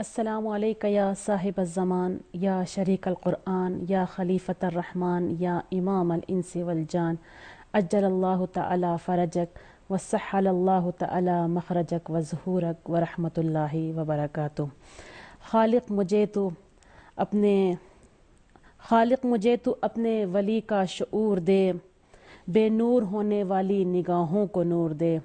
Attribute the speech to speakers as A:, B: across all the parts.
A: السلام علیکم یا صاحب الزمان یا شریک القرآن یا خلیفۃ الرحمن یا امام الانس والجان اجل اللہ تعالی فرجک وسحل اللہ تعالی مخرجک وظہورک ورحمۃ اللہ وبرکاتہ۔ خالق مجھے تو اپنے ولی کا شعور دے، بے نور ہونے والی نگاہوں کو نور دے۔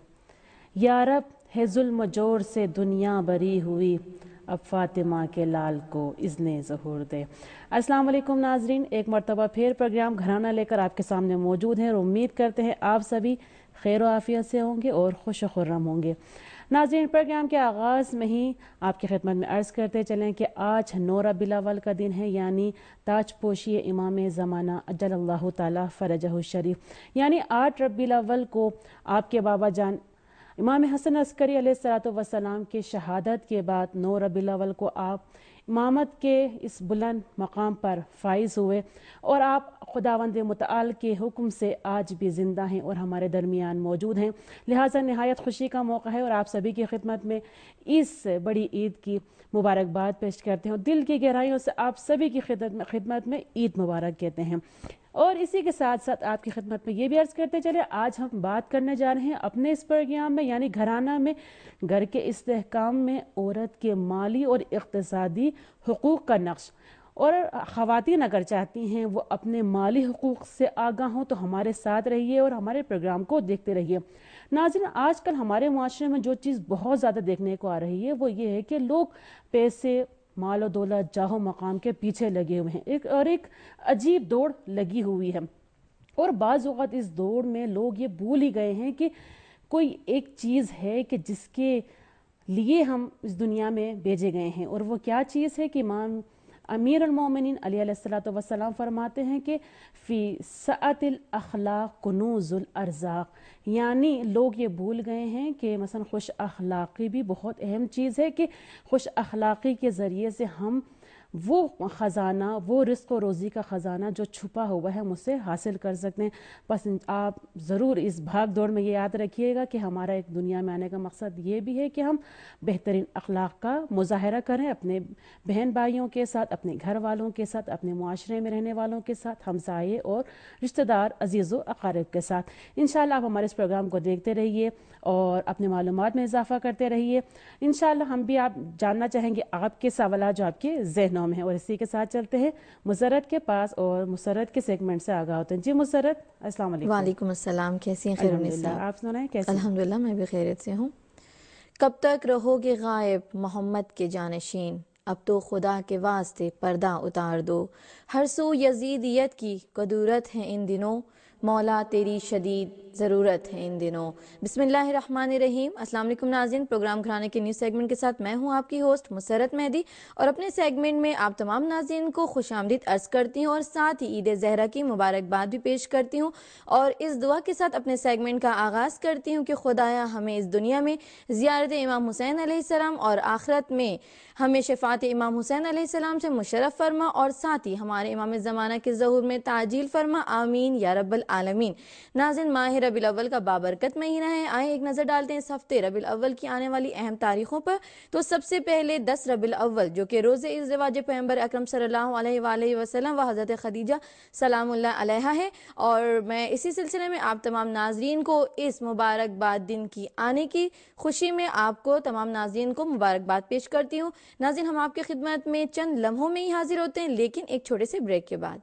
A: یا رب ہے ظلم و جور سے دنیا بری ہوئی، اب فاطمہ کے لال کو اذن ظہور دے۔ السلام علیکم ناظرین، ایک مرتبہ پھر پروگرام گھرانہ لے کر آپ کے سامنے موجود ہیں اور امید کرتے ہیں آپ سبھی خیر و عافیت سے ہوں گے اور خوش و خرم ہوں گے۔ ناظرین، پروگرام کے آغاز میں ہی آپ کی خدمت میں عرض کرتے چلیں کہ آج 9 ربیع الاول کا دن ہے، یعنی تاج پوشی امام زمانہ اجل اللہ تعالی فرجہ الشریف، یعنی 8 ربیع الاول کو آپ کے بابا جان امام حسن عسکری علیہ السلام کی شہادت کے بعد 9 ربیع الاول کو آپ امامت کے اس بلند مقام پر فائز ہوئے اور آپ خداوند متعال کے حکم سے آج بھی زندہ ہیں اور ہمارے درمیان موجود ہیں، لہٰذا نہایت خوشی کا موقع ہے اور آپ سبھی کی خدمت میں اس بڑی عید کی مبارکباد پیش کرتے ہیں اور دل کی گہرائیوں سے آپ سبھی کی خدمت میں عید مبارک کہتے ہیں۔ اور اسی کے ساتھ ساتھ آپ کی خدمت میں یہ بھی عرض کرتے چلے، آج ہم بات کرنے جا رہے ہیں اپنے اس پروگرام میں، یعنی گھرانہ میں گھر کے استحکام میں عورت کے مالی اور اقتصادی حقوق کا نقش۔ اور خواتین اگر چاہتی ہیں وہ اپنے مالی حقوق سے آگاہ ہوں تو ہمارے ساتھ رہیے اور ہمارے پروگرام کو دیکھتے رہیے۔ ناظرین، آج کل ہمارے معاشرے میں جو چیز بہت زیادہ دیکھنے کو آ رہی ہے وہ یہ ہے کہ لوگ پیسے، مال و دولت، جاہ و مقام کے پیچھے لگے ہوئے ہیں، ایک عجیب دوڑ لگی ہوئی ہے، اور بعض اوقات اس دوڑ میں لوگ یہ بھول ہی گئے ہیں کہ کوئی ایک چیز ہے کہ جس کے لیے ہم اس دنیا میں بھیجے گئے ہیں، اور وہ کیا چیز ہے کہ امام امیر المومنین علیہ السلام فرماتے ہیں کہ فی سعت الاخلاق کنوز الارزاق، یعنی لوگ یہ بھول گئے ہیں کہ مثلا خوش اخلاقی بھی بہت اہم چیز ہے، کہ خوش اخلاقی کے ذریعے سے ہم وہ خزانہ، وہ رزق و روزی کا خزانہ جو چھپا ہوا ہے ہم اسے حاصل کر سکتے ہیں۔ بس آپ ضرور اس بھاگ دوڑ میں یہ یاد رکھیے گا کہ ہمارا ایک دنیا میں آنے کا مقصد یہ بھی ہے کہ ہم بہترین اخلاق کا مظاہرہ کریں اپنے بہن بھائیوں کے ساتھ، اپنے گھر والوں کے ساتھ، اپنے معاشرے میں رہنے والوں کے ساتھ، ہمسائے اور رشتہ دار، عزیز و اقارب کے ساتھ۔ انشاءاللہ آپ ہمارے اس پروگرام کو دیکھتے رہیے اور اپنے معلومات میں اضافہ کرتے رہیے۔ انشاءاللہ ہم بھی آپ جاننا چاہیں گے آپ کے سوالات جو آپ کے ذہنوں میں ہیں، اور اسی کے ساتھ چلتے ہیں مسرت کے پاس اور مسرت کے سیگمنٹ سے آگاہ ہوتے ہیں۔ جی مسرت، السلام علیکم۔
B: وعلیکم السلام، کیسی ہیں خیر
A: الحمدللہ،
B: النساء؟
A: آپ سنائیں کیسی؟
B: الحمدللہ میں بھی خیریت سے ہوں۔ کب تک رہو گے غائب محمد کے جانشین، اب تو خدا کے واسطے پردہ اتار دو، ہر سو یزیدیت کی قدورت ہے ان دنوں، مولا تیری شدید ضرورت ہے ان دنوں۔ بسم اللہ الرحمن الرحیم۔ السلام علیکم ناظرین، پروگرام گھرانے کے نیو سیگمنٹ کے ساتھ میں ہوں آپ کی ہوسٹ مسرت مہدی، اور اپنے سیگمنٹ میں آپ تمام ناظرین کو خوش آمدید عرض کرتی ہوں اور ساتھ ہی عید زہرہ کی مبارکباد بھی پیش کرتی ہوں، اور اس دعا کے ساتھ اپنے سیگمنٹ کا آغاز کرتی ہوں کہ خدایا ہمیں اس دنیا میں زیارت امام حسین علیہ السلام اور آخرت میں ہمیں شفاعت امام حسین علیہ السلام سے مشرف فرما، اور ساتھ ہی ہمارے امام زمانہ کے ظہور میں تعجیل فرما، آمین یا رب العالمین۔ ناظرین، ماہ ربیع الاول کا بابرکت مہینہ ہے، آئیں ایک نظر ڈالتے ہیں اس ہفتے ربیع الاول کی آنے والی اہم تاریخوں پر۔ تو سب سے پہلے 10 ربیع الاول جو کہ روز ازدواج پیغمبر اکرم صلی اللہ علیہ وآلہ وسلم و حضرت خدیجہ سلام اللہ علیہا ہے، اور میں اسی سلسلے میں آپ تمام ناظرین کو اس مبارکباد دن کی آنے کی خوشی میں آپ کو تمام ناظرین کو مبارکباد پیش کرتی ہوں۔ ناظرین، ہم آپ کی خدمت میں چند لمحوں میں ہی حاضر ہوتے ہیں، لیکن ایک چھوٹے سے بریک کے بعد۔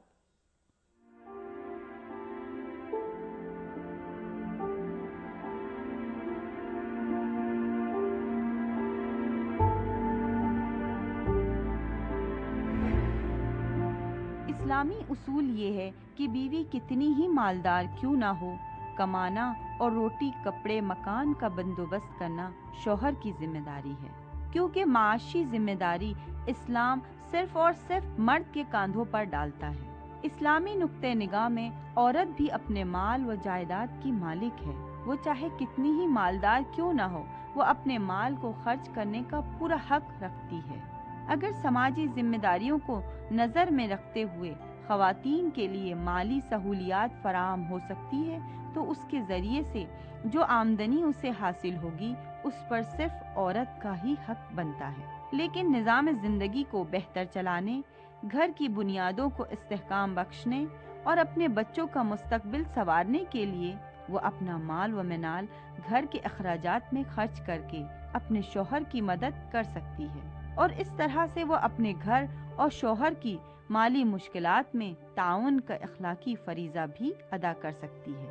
C: اسلامی اصول یہ ہے کہ بیوی کتنی ہی مالدار کیوں نہ ہو، کمانا اور روٹی کپڑے مکان کا بندوبست کرنا شوہر کی ذمہ داری ہے، کیونکہ معاشی ذمہ داری اسلام صرف اور صرف مرد کے کاندھوں پر ڈالتا ہے۔ اسلامی نقطہ نگاہ میں عورت بھی اپنے مال و جائیداد کی مالک ہے، وہ چاہے کتنی ہی مالدار کیوں نہ ہو، وہ اپنے مال کو خرچ کرنے کا پورا حق رکھتی ہے۔ اگر سماجی ذمہ داریوں کو نظر میں رکھتے ہوئے خواتین کے لیے مالی سہولیات فراہم ہو سکتی ہے تو اس کے ذریعے سے جو آمدنی اسے حاصل ہوگی اس پر صرف عورت کا ہی حق بنتا ہے۔ لیکن نظام زندگی کو بہتر چلانے، گھر کی بنیادوں کو استحکام بخشنے اور اپنے بچوں کا مستقبل سنوارنے کے لیے وہ اپنا مال و منال گھر کے اخراجات میں خرچ کر کے اپنے شوہر کی مدد کر سکتی ہے، اور اس طرح سے وہ اپنے گھر اور شوہر کی مالی مشکلات میں تعاون کا اخلاقی فریضہ بھی ادا کر سکتی ہے۔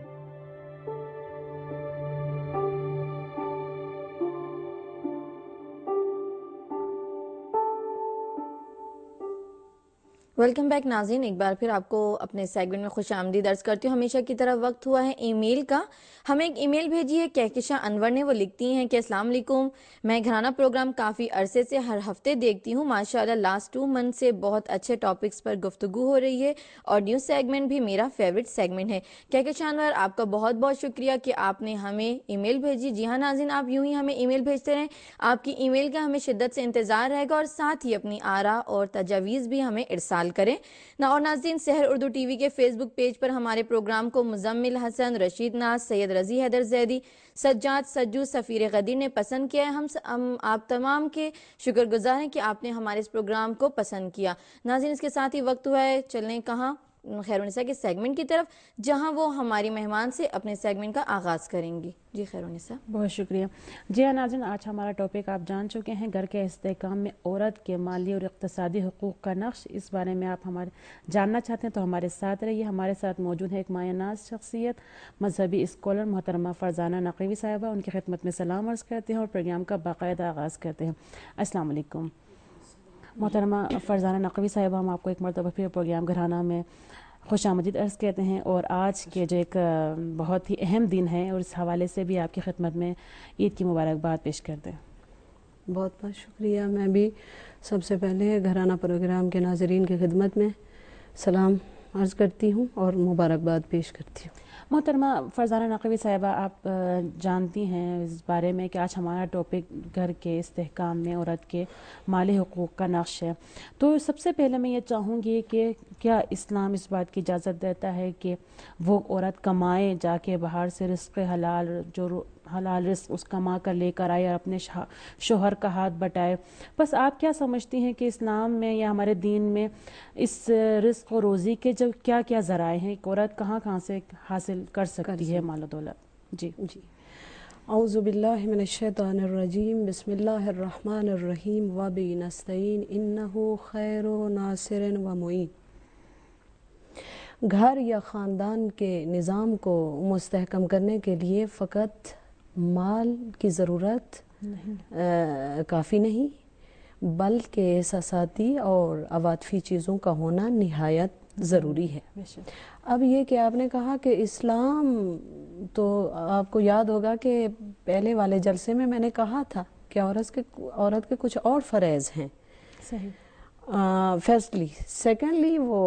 B: ویلکم بیک ناظرین، ایک بار پھر آپ کو اپنے سیگمنٹ میں خوش آمدید عرض کرتی ہوں۔ ہمیشہ کی طرح وقت ہوا ہے ای میل کا۔ ہمیں ایک ای میل بھیجی ہے کہکشاں انور نے، وہ لکھتی ہیں کہ السلام علیکم، میں گھرانہ پروگرام کافی عرصے سے ہر ہفتے دیکھتی ہوں، ماشاءاللہ لاسٹ 2 منتھ سے بہت اچھے ٹاپکس پر گفتگو ہو رہی ہے اور نیوز سیگمنٹ بھی میرا فیوریٹ سیگمنٹ ہے۔ کہکشاں انور، آپ کا بہت بہت شکریہ کہ آپ نے ہمیں ای میل بھیجی۔ جی ہاں ناظرین، آپ یوں ہی ہمیں ای میل بھیجتے رہیں، آپ کی ای میل کا ہمیں شدت سے انتظار رہے گا، اور ساتھ ہی اپنی آراء اور تجاویز بھی ہمیں ارسال کریں۔ اور ناظرین، سحر اردو ٹی وی کے فیس بک پیج پر ہمارے پروگرام کو مزمل حسن، رشید ناز، سید رضی حیدر زیدی، سجاد سجو، سفیر غدیر نے پسند کیا ہے۔ ہم آپ تمام کے شکر گزار ہیں کہ آپ نے ہمارے اس پروگرام کو پسند کیا۔ ناظرین، اس کے ساتھ ہی وقت ہوا ہے چلنے کہاں، خیرونسا کے سیگمنٹ کی طرف، جہاں وہ ہماری مہمان سے اپنے سیگمنٹ کا آغاز کریں گی۔ جی خیرونسا۔
A: بہت شکریہ۔ جی ہاں ناظرین، آج ہمارا ٹاپک آپ جان چکے ہیں، گھر کے استحکام میں عورت کے مالی اور اقتصادی حقوق کا نقش۔ اس بارے میں آپ ہمارے جاننا چاہتے ہیں تو ہمارے ساتھ رہیے۔ ہمارے ساتھ موجود ہے ایک مایہ ناز شخصیت، مذہبی اسکالر محترمہ فرزانہ نقوی صاحبہ۔ ان کی خدمت میں سلام عرض کرتے ہیں اور پروگرام کا باقاعدہ آغاز کرتے ہیں۔ السلام علیکم محترمہ فرزانہ نقوی صاحبہ، ہم آپ کو ایک مرتبہ پھر پروگرام گھرانہ میں خوش آمدید عرض کہتے ہیں، اور آج کے جو ایک بہت ہی اہم دن ہے، اور اس حوالے سے بھی آپ کی خدمت میں عید کی مبارکباد پیش کرتے ہیں۔
D: بہت بہت شکریہ۔ میں بھی سب سے پہلے گھرانہ پروگرام کے ناظرین کی خدمت میں سلام عرض کرتی ہوں اور مبارکباد پیش کرتی ہوں۔
A: محترمہ فرزانہ نقوی صاحبہ، آپ جانتی ہیں اس بارے میں کہ آج ہمارا ٹاپک گھر کے استحکام میں عورت کے مالی حقوق کا نقش ہے، تو سب سے پہلے میں یہ چاہوں گی کہ کیا اسلام اس بات کی اجازت دیتا ہے کہ وہ عورت کمائے جا کے باہر سے رزق حلال، جو حلال رزق اس کما کر لے کر آئے اور اپنے شوہر کا ہاتھ بٹائے؟ بس آپ کیا سمجھتی ہیں کہ اسلام میں یا ہمارے دین میں اس رزق و روزی کے جو کیا کیا ذرائع ہیں، ایک عورت کہاں کہاں سے حاصل کر سکتی ہے مال و دولت؟ جی
D: اعوذ باللہ من الشیطان الرجیم، بسم اللہ الرحمن الرحیم، وبہ نستعین انہ خیر ناصر و معین۔ گھر یا خاندان کے نظام کو مستحکم کرنے کے لیے فقط مال کی ضرورت کافی نہیں، بلکہ احساساتی اور عواطفی چیزوں کا ہونا نہایت ضروری ہے۔ اب یہ کہ آپ نے کہا کہ اسلام، تو آپ کو یاد ہوگا کہ پہلے والے جلسے میں نے کہا تھا کہ عورت کے کچھ اور فرائض ہیں۔
A: صحیح۔
D: فرسٹلی، سیکنڈلی وہ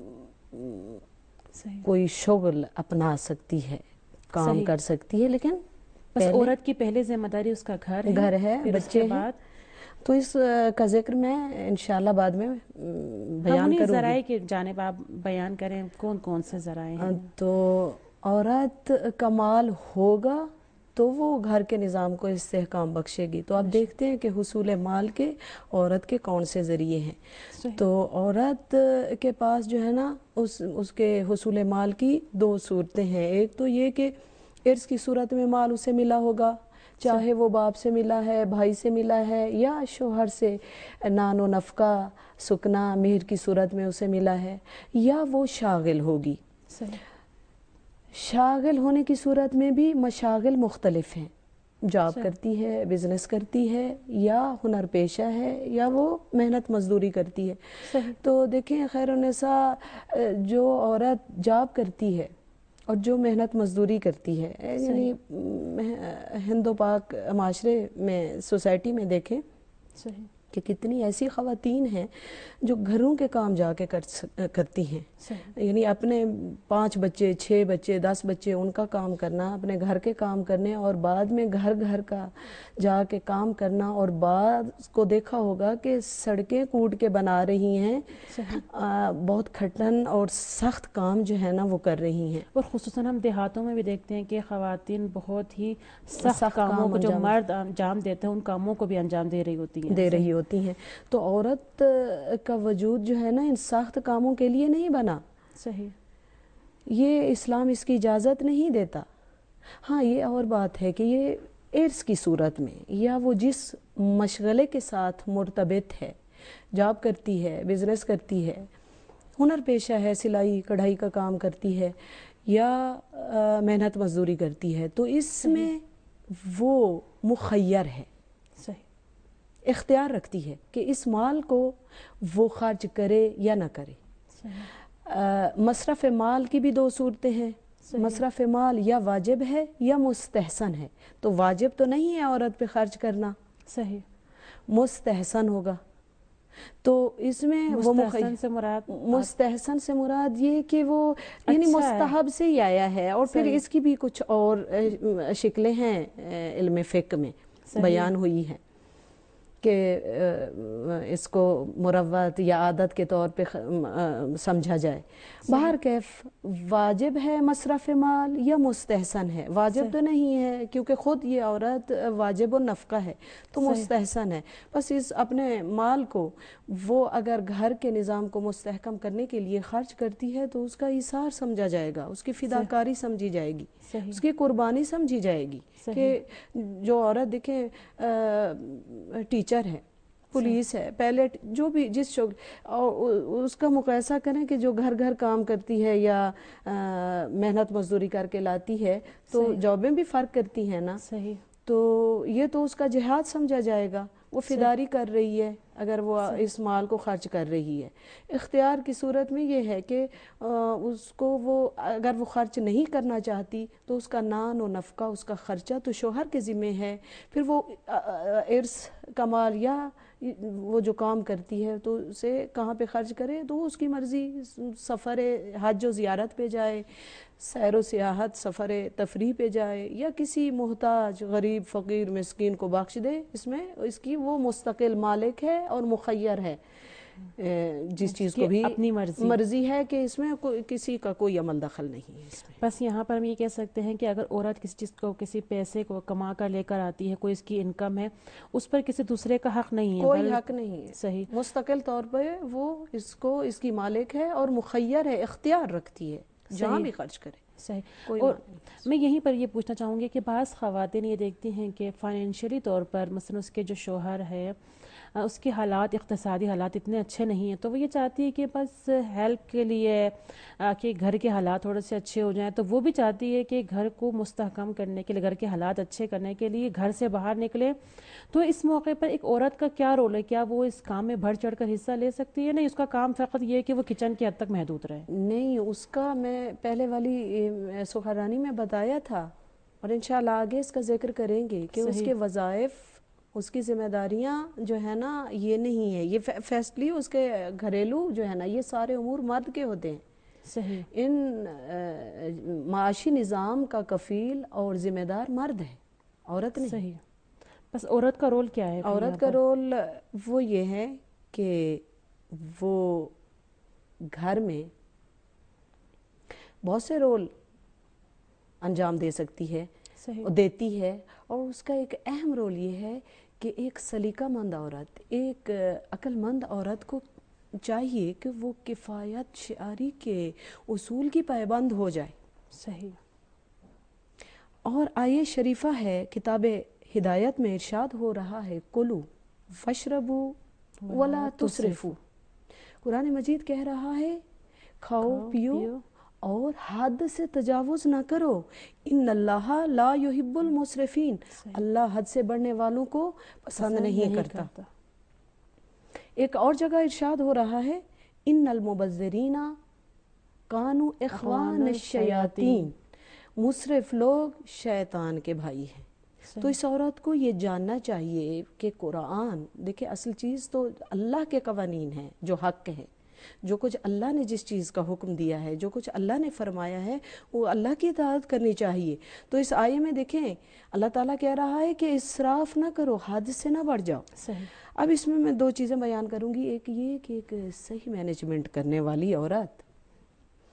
D: کوئی شغل اپنا سکتی ہے، کام کر سکتی ہے، لیکن
A: بس عورت کی پہلے ذمہ داری اس کا گھر ہے،
D: بچے ہیں۔ تو اس کا ذکر میں انشاءاللہ بعد میں بیان کروں گی۔
A: ذرائع کی جانب آپ بیان کریں، کون کون سے ذرائع ہیں؟
D: تو عورت کا مال ہوگا تو وہ گھر کے نظام کو استحکام بخشے گی۔ تو آپ دیکھتے ہیں کہ حصول مال کے عورت کے کون سے ذریعے ہیں۔ تو عورت کے پاس جو ہے نا اس کے حصول مال کی 2 صورتیں ہیں۔ ایک تو یہ کہ ارث کی صورت میں مال اسے ملا ہوگا، چاہے وہ باپ سے ملا ہے، بھائی سے ملا ہے، یا شوہر سے نان و نفقہ، سکنا، مہر کی صورت میں اسے ملا ہے، یا وہ شاغل ہوگی۔ شاغل ہونے کی صورت میں بھی مشاغل مختلف ہیں، جاب کرتی ہے، بزنس کرتی ہے، یا ہنر پیشہ ہے، یا وہ محنت مزدوری کرتی ہے۔ تو دیکھیں خیرالنساء، جو عورت جاب کرتی ہے اور جو محنت مزدوری کرتی ہے، یعنی ہند و پاک معاشرے میں، سوسائٹی میں دیکھیں کہ کتنی ایسی خواتین ہیں جو گھروں کے کام جا کے کرتی ہیں، یعنی اپنے 5 بچے، 6 بچے، 10 بچے، ان کا کام کرنا، اپنے گھر کے کام کرنے، اور بعد میں گھر کا جا کے کام کرنا، اور بعد کو دیکھا ہوگا کہ سڑکیں کوٹ کے بنا رہی ہیں، بہت کھٹن اور سخت کام جو ہے نا وہ کر رہی ہیں۔
A: اور خصوصاً ہم دیہاتوں میں بھی دیکھتے ہیں کہ خواتین بہت ہی سخت کاموں کو جو مرد انجام دیتے ہیں ان کاموں کو بھی انجام دے رہی ہوتی ہیں۔
D: ہوتی ہیں. تو عورت کا وجود جو ہے نا ان سخت کاموں کے لیے نہیں بنا.
A: صحیح.
D: یہ اسلام اس کی اجازت نہیں دیتا. ہاں یہ اور بات ہے کہ یہ ارث کی صورت میں یا وہ جس مشغلے کے ساتھ مرتبط ہے، جاب کرتی ہے، بزنس کرتی ہے، ہنر پیشہ ہے، سلائی کڑھائی کا کام کرتی ہے یا محنت مزدوری کرتی ہے، تو اس میں وہ مخیر ہے،
A: صحیح،
D: اختیار رکھتی ہے کہ اس مال کو وہ خرچ کرے یا نہ کرے. مصرف مال کی بھی دو صورتیں ہیں. مصرف مال یا واجب ہے یا مستحسن ہے. تو واجب تو نہیں ہے عورت پہ خرچ کرنا،
A: صحیح،
D: مستحسن ہوگا. تو اس میں وہ مستحسن سے مراد یہ کہ وہ یعنی مستحب سے ہی آیا ہے، اور پھر اس کی بھی کچھ اور شکلیں ہیں علم فقہ میں بیان ہوئی ہیں کہ اس کو مروت یا عادت کے طور پہ سمجھا جائے. بہر کیف واجب ہے مصرف مال یا مستحسن ہے؟ واجب تو نہیں ہے کیونکہ خود یہ عورت واجب النفقہ ہے، تو مستحسن ہے. بس اس اپنے مال کو وہ اگر گھر کے نظام کو مستحکم کرنے کے لیے خرچ کرتی ہے تو اس کا ایثار سمجھا جائے گا، اس کی فداکاری سمجھی جائے گی، اس کی قربانی سمجھی جائے گی. کہ جو عورت دیکھیں ٹیچر ہے، پولیس ہے، پیلٹ، جو بھی جس شغل، اور اس کا مقایسہ کریں کہ جو گھر گھر کام کرتی ہے یا محنت مزدوری کر کے لاتی ہے، تو جابیں بھی فرق کرتی ہیں نا.
A: صحیح.
D: تو یہ تو اس کا جہاد سمجھا جائے گا، وہ فداری کر رہی ہے اگر وہ اس مال کو خرچ کر رہی ہے. اختیار کی صورت میں یہ ہے کہ اس کو وہ اگر وہ خرچ نہیں کرنا چاہتی تو اس کا نان و نفقہ، اس کا خرچہ تو شوہر کے ذمہ ہے. پھر وہ ارث کمال یا وہ جو کام کرتی ہے تو اسے کہاں پہ خرچ کرے تو اس کی مرضی. سفر حج و زیارت پہ جائے، سیر و سیاحت، سفر تفریح پہ جائے، یا کسی محتاج غریب فقیر مسکین کو بخش دے، اس میں اس کی وہ مستقل مالک ہے اور مخیر ہے. جس چیز کو بھی
A: اپنی
D: مرضی ہے کہ اس میں کسی کا کوئی عمل دخل نہیں ہے اس میں.
A: بس یہاں پر ہم یہ کہہ سکتے ہیں کہ اگر عورت کسی چیز کو، کسی پیسے کو کما کر لے کر آتی ہے، کوئی اس کی انکم ہے، اس پر کسی دوسرے کا حق نہیں ہے،
D: کوئی حق نہیں ہے.
A: صحیح.
D: مستقل طور پہ وہ اس کو اس کی مالک ہے اور مخیر ہے، اختیار رکھتی ہے جہاں بھی خرچ کرے.
A: صحیح. اور میں یہیں پر یہ پوچھنا چاہوں گی کہ بعض خواتین یہ دیکھتی ہیں کہ فائنینشلی طور پر مثلا اس کے جو شوہر ہے اس کے حالات، اقتصادی حالات اتنے اچھے نہیں ہیں، تو وہ یہ چاہتی ہے کہ بس ہیلپ کے لیے کہ گھر کے حالات تھوڑے سے اچھے ہو جائیں. تو وہ بھی چاہتی ہے کہ گھر کو مستحکم کرنے کے لیے، گھر کے حالات اچھے کرنے کے لیے گھر سے باہر نکلے. تو اس موقع پر ایک عورت کا کیا رول ہے؟ کیا وہ اس کام میں بڑھ چڑھ کر حصہ لے سکتی ہے؟ نہیں، اس کا کام فقط یہ ہے کہ وہ کچن کی حد تک محدود رہے.
D: نہیں، اس کا میں پہلے والی سخرانی میں بتایا تھا، اور انشاءاللہ آگے اس کا ذکر کریں گے کہ اس کے وظائف، اس کی ذمہ داریاں جو ہے نا یہ نہیں ہے. یہ فیصلی اس کے گھریلو جو ہے نا یہ سارے امور مرد کے ہوتے ہیں.
A: صحیح.
D: ان معاشی نظام کا کفیل اور ذمہ دار مرد ہے، عورت نہیں.
A: صحیح. بس عورت کا رول کیا ہے؟
D: عورت کا رول وہ یہ ہے کہ وہ گھر میں بہت سے رول انجام دے سکتی ہے، دیتی ہے. اور اس کا ایک اہم رول یہ ہے کہ ایک سلیقہ مند عورت، ایک عقل مند عورت کو چاہیے کہ وہ کفایت شعاری کے اصول کی پابند ہو جائے.
A: صحیح.
D: اور آیہ شریفہ ہے کتاب ہدایت میں ارشاد ہو رہا ہے کلو واشربو ولا تسرفو. قرآن مجید کہہ رہا ہے کھاؤ پیو اور حد سے تجاوز نہ کرو. ان اللہ لا یحب المسرفین. اللہ حد سے بڑھنے والوں کو پسند نہیں کرتا. ایک اور جگہ ارشاد ہو رہا ہے ان المبذرین کانوا اخوان الشیاطین. مسرف لوگ شیطان کے بھائی ہیں. تو اس عورت کو یہ جاننا چاہیے کہ قرآن، دیکھیں اصل چیز تو اللہ کے قوانین ہیں جو حق ہے. جو کچھ اللہ نے جس چیز کا حکم دیا ہے، جو کچھ اللہ نے فرمایا ہے، وہ اللہ کی اطاعت کرنی چاہیے. تو اس آیے میں دیکھیں اللہ تعالیٰ کہہ رہا ہے کہ اسراف نہ کرو، حد سے نہ بڑھ جاؤ. اب اس میں دو چیزیں بیان کروں گی. ایک یہ کہ ایک صحیح مینجمنٹ کرنے والی عورت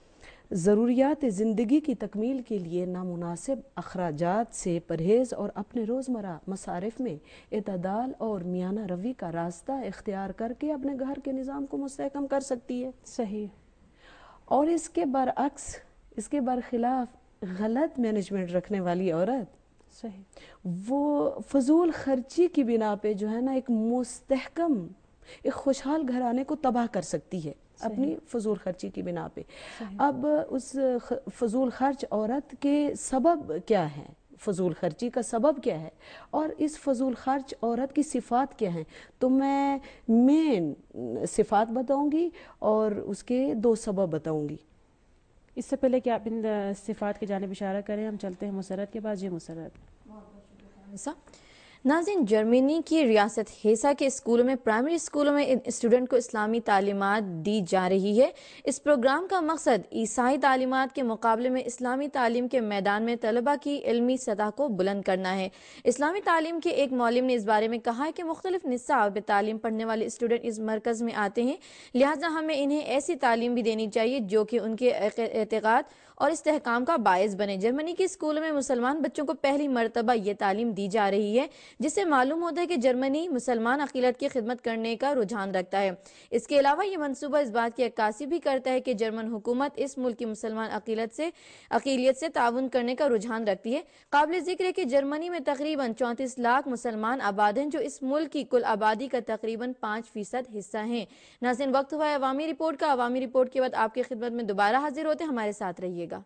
D: ضروریات زندگی کی تکمیل کے لیے نامناسب اخراجات سے پرہیز اور اپنے روزمرہ مصارف میں اعتدال اور میانہ روی کا راستہ اختیار کر کے اپنے گھر کے نظام کو مستحکم کر سکتی ہے.
A: صحیح.
D: اور اس کے برعکس، اس کے برخلاف غلط مینجمنٹ رکھنے والی عورت
A: صحیح
D: وہ فضول خرچی کی بنا پہ جو ہے نا ایک مستحکم ایک خوشحال گھرانے کو تباہ کر سکتی ہے اپنی فضول خرچی کی بنا پہ. اب اس فضول خرچ عورت کے سبب کیا ہیں، فضول خرچی کا سبب کیا ہے اور اس فضول خرچ عورت کی صفات کیا ہیں، تو میں مین صفات بتاؤں گی اور اس کے 2 سبب بتاؤں گی.
A: اس سے پہلے کہ آپ ان صفات کی جانب اشارہ کریں، ہم چلتے ہیں مسرت کے پاس. جی مسرت.
B: ناظرین، جرمنی کی ریاست ہیسا کے اسکولوں میں پرائمری اسکولوں میں اسٹوڈنٹ کو اسلامی تعلیمات دی جا رہی ہے. اس پروگرام کا مقصد عیسائی تعلیمات کے مقابلے میں اسلامی تعلیم کے میدان میں طلبہ کی علمی سطح کو بلند کرنا ہے. اسلامی تعلیم کے ایک معلم نے اس بارے میں کہا ہے کہ مختلف نصاب تعلیم پڑھنے والے اسٹوڈنٹ اس مرکز میں آتے ہیں، لہٰذا ہمیں انہیں ایسی تعلیم بھی دینی چاہیے جو کہ ان کے اعتقاد اور استحکام کا باعث بنے. جرمنی کے اسکولوں میں مسلمان بچوں کو پہلی مرتبہ یہ تعلیم دی جا رہی ہے، جس سے معلوم ہوتا ہے کہ جرمنی مسلمان عقیدت کی خدمت کرنے کا رجحان رکھتا ہے. اس کے علاوہ یہ منصوبہ اس بات کی عکاسی بھی کرتا ہے کہ جرمن حکومت اس ملک کی مسلمان عقیلیت سے تعاون کرنے کا رجحان رکھتی ہے. قابل ذکر ہے کہ جرمنی میں تقریباً 34 لاکھ مسلمان آباد ہیں، جو اس ملک کی کل آبادی کا تقریباً 5% حصہ ہیں. ناظرین، وقت ہوا ہے عوامی رپورٹ کا. عوامی رپورٹ کے بعد آپ کی خدمت میں دوبارہ حاضر ہوتے ہیں، ہمارے ساتھ رہیے گا.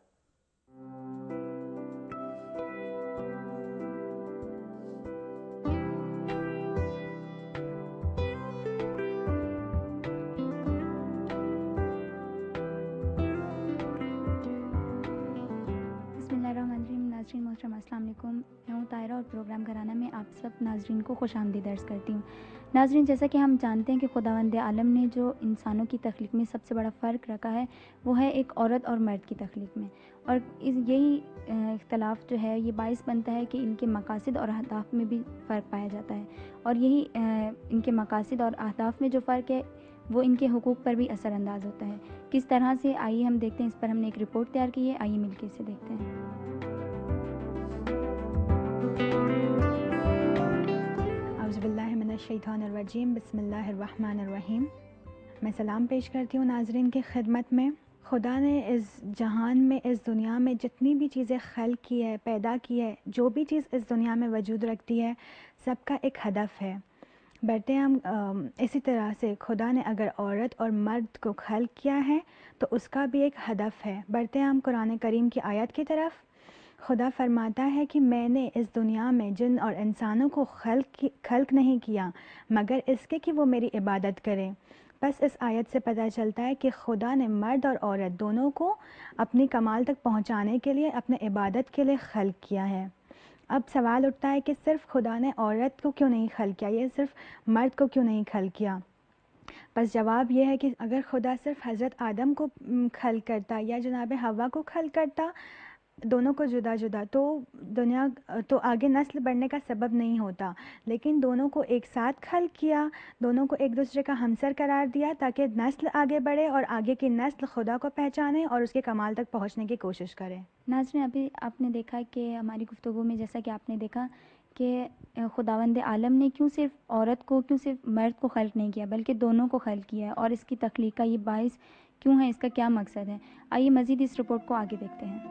E: ناظرین محترم السلام علیکم. میں ہوں طاہرہ اور پروگرام گھرانہ میں آپ سب ناظرین کو خوش آمدید عرض کرتی ہوں. ناظرین، جیسا کہ ہم جانتے ہیں کہ خداوند عالم نے جو انسانوں کی تخلیق میں سب سے بڑا فرق رکھا ہے وہ ہے ایک عورت اور مرد کی تخلیق میں، اور یہی اختلاف جو ہے یہ باعث بنتا ہے کہ ان کے مقاصد اور اہداف میں بھی فرق پایا جاتا ہے، اور یہی ان کے مقاصد اور اہداف میں جو فرق ہے وہ ان کے حقوق پر بھی اثر انداز ہوتا ہے. کس طرح سے، آئیے ہم دیکھتے ہیں. اس پر ہم نے ایک رپورٹ تیار کی ہے، آئیے مل کے اسے دیکھتے ہیں.
F: اعوذ باللہ من الشیطان الرجیم، بسم اللہ الرحمن الرحیم. میں سلام پیش کرتی ہوں ناظرین کی خدمت میں. خدا نے اس جہان میں، اس دنیا میں جتنی بھی چیزیں خلق کی ہے، پیدا کی ہے، جو بھی چیز اس دنیا میں وجود رکھتی ہے، سب کا ایک ہدف ہے. بیٹھے ہم اسی طرح سے خدا نے اگر عورت اور مرد کو خلق کیا ہے تو اس کا بھی ایک ہدف ہے. بڑھتے ہیں ہم قرآن کریم کی آیت کی طرف. خدا فرماتا ہے کہ میں نے اس دنیا میں جن اور انسانوں کو خلق نہیں کیا مگر اس کے کہ وہ میری عبادت کریں. بس اس آیت سے پتہ چلتا ہے کہ خدا نے مرد اور عورت دونوں کو اپنی کمال تک پہنچانے کے لیے اپنے عبادت کے لیے خلق کیا ہے. اب سوال اٹھتا ہے کہ صرف خدا نے عورت کو کیوں نہیں خلق کیا، یہ صرف مرد کو کیوں نہیں خلق کیا؟ بس جواب یہ ہے کہ اگر خدا صرف حضرت آدم کو خلق کرتا یا جناب حوا کو خلق کرتا، دونوں کو جدا جدا، تو آگے نسل بڑھنے کا سبب نہیں ہوتا. لیکن دونوں کو ایک ساتھ خلق کیا، دونوں کو ایک دوسرے کا ہمسر قرار دیا تاکہ نسل آگے بڑھے اور آگے کی نسل خدا کو پہچانے اور اس کے کمال تک پہنچنے کی کوشش کرے.
E: ناظرین، ابھی آپ نے دیکھا کہ ہماری گفتگو میں جیسا کہ آپ نے دیکھا کہ خداوند عالم نے کیوں صرف عورت کو، کیوں صرف مرد کو خلق نہیں کیا بلکہ دونوں کو خلق کیا ہے، اور اس کی تخلیق کا یہ باعث کیوں ہے، اس کا کیا مقصد ہے. آئیے مزید اس رپورٹ کو آگے دیکھتے ہیں.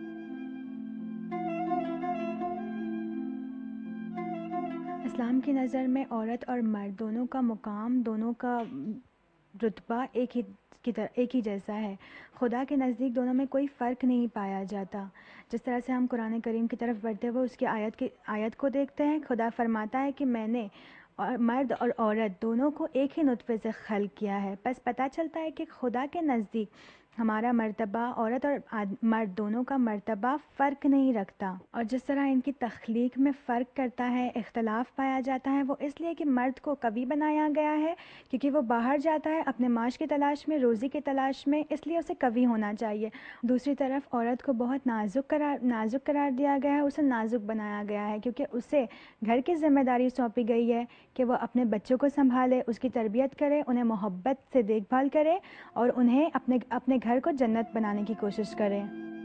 F: اسلام کی نظر میں عورت اور مرد دونوں کا مقام، دونوں کا رتبہ ایک ہی جیسا ہے. خدا کے نزدیک دونوں میں کوئی فرق نہیں پایا جاتا. جس طرح سے ہم قرآن کریم کی طرف بڑھتے ہوئے اس کی آیت کو دیکھتے ہیں، خدا فرماتا ہے کہ میں نے مرد اور عورت دونوں کو ایک ہی نطفے سے خلق کیا ہے. بس پتہ چلتا ہے کہ خدا کے نزدیک ہمارا مرتبہ، عورت اور مرد دونوں کا مرتبہ فرق نہیں رکھتا. اور جس طرح ان کی تخلیق میں فرق کرتا ہے، اختلاف پایا جاتا ہے، وہ اس لیے کہ مرد کو قوی بنایا گیا ہے کیونکہ وہ باہر جاتا ہے اپنے معاش کی تلاش میں، روزی کی تلاش میں، اس لیے اسے قوی ہونا چاہیے. دوسری طرف عورت کو بہت نازک قرار دیا گیا ہے، اسے نازک بنایا گیا ہے کیونکہ اسے گھر کی ذمہ داری سونپی گئی ہے کہ وہ اپنے بچوں کو سنبھالے، اس کی تربیت کرے، انہیں محبت سے دیکھ بھال کرے اور انہیں اپنے گھر کو جنت بنانے کی کوشش کرے۔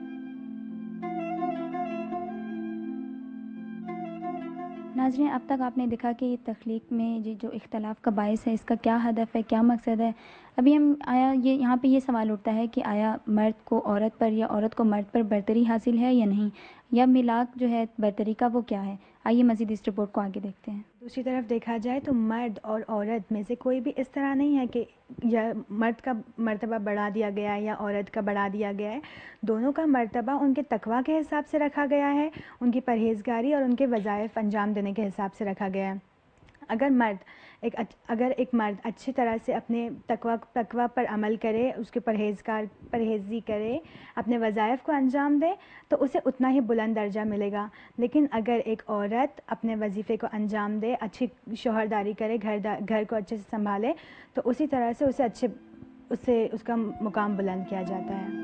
E: ناظرین، اب تک آپ نے دیکھا کہ تخلیق میں جو اختلاف کا باعث ہے، اس کا کیا ہدف ہے، کیا مقصد ہے۔ ابھی یہاں پہ یہ سوال اٹھتا ہے کہ آیا مرد کو عورت پر یا عورت کو مرد پر برتری حاصل ہے یا نہیں، یا ملاک جو ہے برتری کا وہ کیا ہے۔ آئیے مزید اس رپورٹ کو آگے دیکھتے ہیں۔
F: دوسری طرف دیکھا جائے تو مرد اور عورت میں سے کوئی بھی اس طرح نہیں ہے کہ یا مرد کا مرتبہ بڑھا دیا گیا ہے یا عورت کا بڑھا دیا گیا ہے۔ دونوں کا مرتبہ ان کے تقویٰ کے حساب سے رکھا گیا ہے، ان کی پرہیزگاری اور ان کے وظائف انجام دینے کے حساب سے رکھا گیا ہے۔ اگر ایک مرد اچھی طرح سے اپنے تقویٰ پر عمل کرے، اس کے پرہیزی کرے، اپنے وظائف کو انجام دے تو اسے اتنا ہی بلند درجہ ملے گا۔ لیکن اگر ایک عورت اپنے وظیفے کو انجام دے، اچھی شوہرداری کرے، گھر کو اچھے سے سنبھالے، تو اسی طرح سے اس کا مقام بلند کیا جاتا ہے۔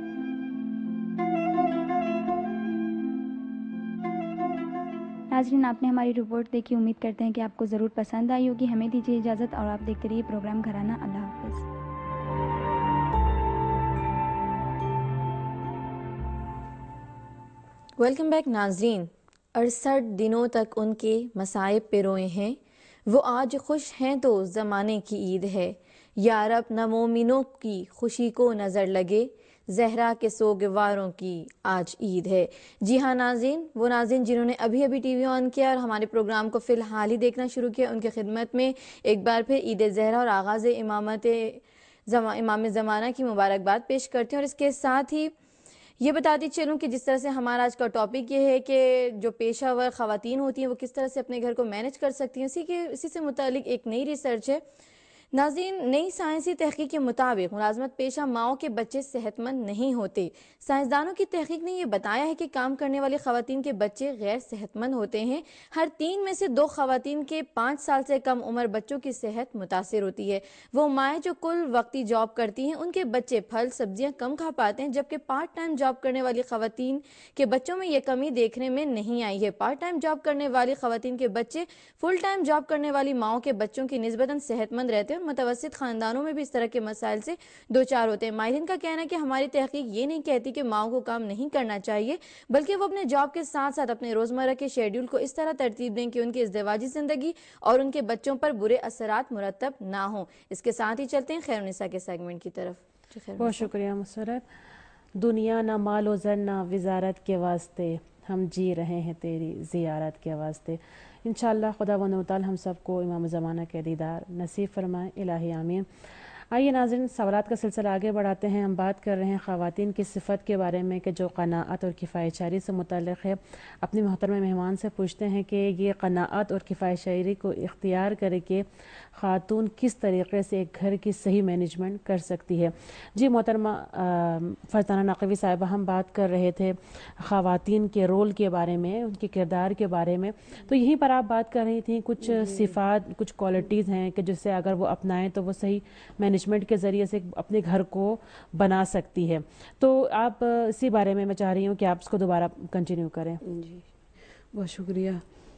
E: ناظرین، آپ نے ہماری رپورٹ دیکھی، امید کرتے ہیں کہ آپ کو ضرور پسند آئی ہوگی۔ ہمیں دیجیے اجازت اور آپ دیکھتے رہیے پروگرام گھرانہ۔ اللہ حافظ۔
B: ویلکم بیک ناظرین۔ 68 دنوں تک ان کے مصائب پہ روئے ہیں، وہ آج خوش ہیں تو زمانے کی عید ہے۔ یا رب نہ مومنوں کی خوشی کو نظر لگے، زہرا کے سوگواروں کی آج عید ہے۔ جی ہاں ناظرین، وہ ناظرین جنہوں نے ابھی ٹی وی آن کیا اور ہمارے پروگرام کو فی الحال ہی دیکھنا شروع کیا، ان کی خدمت میں ایک بار پھر عید زہرا اور آغاز امام زمانہ کی مبارکباد پیش کرتے ہیں۔ اور اس کے ساتھ ہی یہ بتاتی چلوں کہ جس طرح سے ہمارا آج کا ٹاپک یہ ہے کہ جو پیشہ ور خواتین ہوتی ہیں وہ کس طرح سے اپنے گھر کو مینج کر سکتی ہیں، اسی سے متعلق ایک نئی ریسرچ ہے ناظرین۔ نئی سائنسی تحقیق کے مطابق ملازمت پیشہ ماؤں کے بچے صحت مند نہیں ہوتے۔ سائنسدانوں کی تحقیق نے یہ بتایا ہے کہ کام کرنے والی خواتین کے بچے غیر صحت مند ہوتے ہیں۔ ہر 3 میں سے 2 خواتین کے 5 سال سے کم عمر بچوں کی صحت متاثر ہوتی ہے۔ وہ مائیں جو کل وقتی جاب کرتی ہیں ان کے بچے پھل سبزیاں کم کھا پاتے ہیں، جبکہ پارٹ ٹائم جاب کرنے والی خواتین کے بچوں میں یہ کمی دیکھنے میں نہیں آئی ہے۔ پارٹ ٹائم جاب کرنے والی خواتین کے بچے فل ٹائم جاب کرنے والی ماؤں کے بچوں کی نسبتاً صحت مند رہتے ہیں، اور متوسط خاندانوں میں بھی اس طرح کے مسائل سے دوچار ہوتے ہیں۔ ماہرین کا کہنا ہے کہ ہماری تحقیق یہ نہیں کہتی کہ ماؤں کو کام نہیں کرنا چاہیے، بلکہ وہ اپنے جاب کے ساتھ ساتھ اپنے روزمرہ کے شیڈول کو اس طرح ترتیب دیں کہ ان کی ازدواجی زندگی اور ان کے بچوں پر برے اثرات مرتب نہ ہوں۔ اس کے ساتھ ہی چلتے ہیں خیر النساء کے سیگمنٹ کی طرف۔
A: بہت شکریہ مسرت۔ دنیا نہ مال و زر نہ وزارت کے واسطے، ہم جی رہے ہیں تیری زیارت کے واسطے۔ انشاءاللہ خداوند و تعالی ہم سب کو امام زمانہ کے دیدار نصیب فرمائے، الہی آمین۔ آئیے ناظرین، سوالات کا سلسلہ آگے بڑھاتے ہیں۔ ہم بات کر رہے ہیں خواتین کی صفت کے بارے میں کہ جو قناعت اور کفایت شعری سے متعلق ہے۔ اپنی محترمہ مہمان سے پوچھتے ہیں کہ یہ قناعت اور کفایت شعری کو اختیار کرے کہ خاتون کس طریقے سے ایک گھر کی صحیح مینجمنٹ کر سکتی ہے۔ جی محترمہ فرزانہ ناقوی صاحبہ، ہم بات کر رہے تھے خواتین کے رول کے بارے میں، ان کے کردار کے بارے میں، تو یہیں پر آپ بات کر رہی تھیں کچھ صفات، کچھ کوالٹیز ہیں کہ جس سے اگر وہ اپنائیں تو وہ صحیح مینجمنٹ کے ذریعے سے اپنے گھر کو بنا سکتی ہے۔ تو آپ اسی بارے میں چاہ رہی ہوں کہ آپ اس کو دوبارہ کنٹینیو کریں۔
D: جی بہت شکریہ۔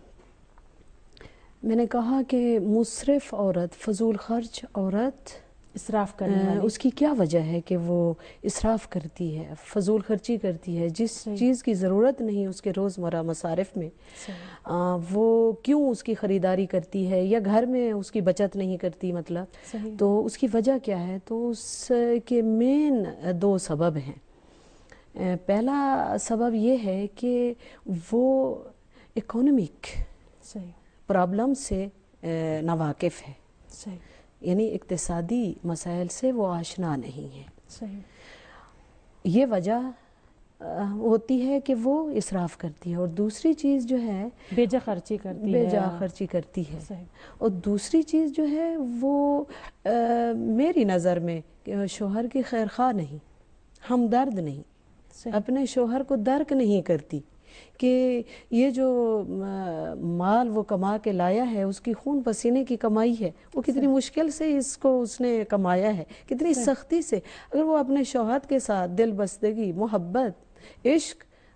D: میں نے کہا کہ مصرف عورت، فضول خرچ عورت،
A: اسراف کرنے والی،
D: اس کی کیا وجہ ہے کہ وہ اسراف کرتی ہے، فضول خرچی کرتی ہے، جس چیز کی ضرورت نہیں اس کے روزمرہ مصارف میں وہ کیوں اس کی خریداری کرتی ہے، یا گھر میں اس کی بچت نہیں کرتی مطلب، تو اس کی وجہ کیا ہے؟ تو اس کے مین 2 سبب ہیں۔ پہلا سبب یہ ہے کہ وہ اکانومک پرابلم سے ناواقف ہے، یعنی اقتصادی مسائل سے وہ آشنا نہیں ہے۔ یہ وجہ ہوتی ہے کہ وہ اسراف کرتی ہے، اور دوسری چیز جو ہے
A: بے جا خرچی کرتی ہے،
D: اور دوسری چیز جو ہے وہ میری نظر میں کہ شوہر کی خیرخواہ نہیں، ہمدرد نہیں، اپنے شوہر کو درک نہیں کرتی کہ یہ جو مال وہ کما کے لایا ہے اس کی خون پسینے کی کمائی ہے، وہ کتنی مشکل سے اس نے کمایا ہے، کتنی سختی سے۔ اگر وہ اپنے شوہر کے ساتھ دل بستگی، محبت، عشق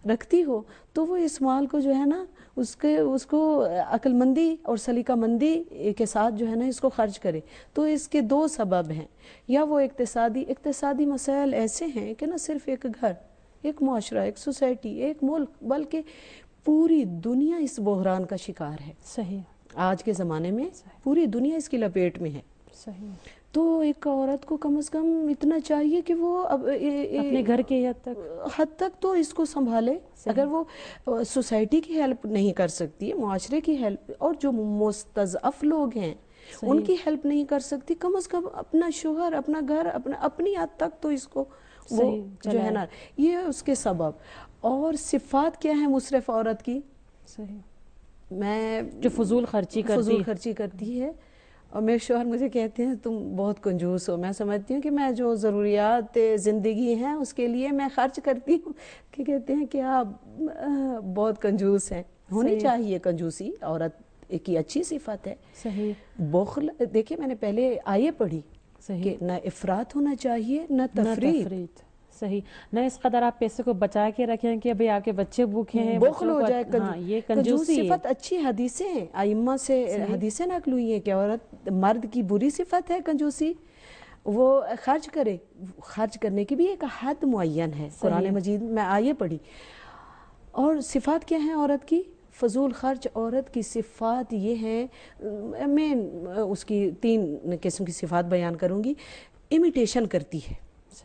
D: رکھتی ہو تو وہ اس مال کو جو ہے نا اس کو عقل مندی اور سلیقہ مندی کے ساتھ جو ہے نا اس کو خرچ کرے. تو اس کے دو سبب ہیں, یا وہ اقتصادی مسائل ایسے ہیں کہ نہ صرف ایک گھر, ایک معاشرہ, ایک سوسائٹی, ایک ملک, بلکہ پوری دنیا اس بحران کا شکار ہے.
A: صحیح.
D: آج کے زمانے میں پوری دنیا اس کی لپیٹ میں ہے.
A: صحیح.
D: تو ایک عورت کو کم از کم اتنا چاہیے کہ وہ
A: اپنے گھر کی
D: حد تک تو اس کو سنبھالے. اگر وہ سوسائٹی کی ہیلپ نہیں کر سکتی, معاشرے کی ہیلپ, اور جو مستضعف لوگ ہیں ان کی ہیلپ نہیں کر سکتی, کم از کم اپنا شوہر, اپنا گھر, اپنی حد تک تو اس کو وہ جو ہے نا, یہ اس کے سبب. اور صفات کیا ہیں مسرف عورت کی؟
A: صحیح.
D: میں
A: جو فضول خرچی
D: کرتی ہے. اور میرے شوہر مجھے کہتے ہیں تم بہت کنجوس ہو. میں سمجھتی ہوں کہ میں جو ضروریات زندگی ہیں اس کے لیے میں خرچ کرتی ہوں, کہ کہتے ہیں کہ آپ بہت کنجوس ہیں. ہونی چاہیے کنجوسی, عورت کی اچھی صفت ہے.
A: صحیح.
D: بخل, دیکھیں میں نے پہلے آیے پڑھی کہ نہ افراط ہونا چاہیے نہ تفریط.
A: صحیح. نہ اس قدر آپ پیسے کو بچا کے رکھیں کہ ابھی آپ کے بچے بھوکے ہیں,
D: بخل ہو جائے.
A: یہ
D: کنجوس
A: کنجوسی
D: صفت اچھی حدیثیں ہیں, ائمہ سے حدیثیں نقل ہوئی ہیں کہ عورت, مرد کی بری صفت ہے کنجوسی. وہ خرچ کرے, خرچ کرنے کی بھی ایک حد معین ہے. قرآن مجید میں آیے پڑھی. اور صفات کیا ہیں عورت کی؟ فضول خرچ. عورت کی صفات یہ ہیں, میں اس کی 3 قسم کی صفات بیان کروں گی. امیٹیشن کرتی ہے.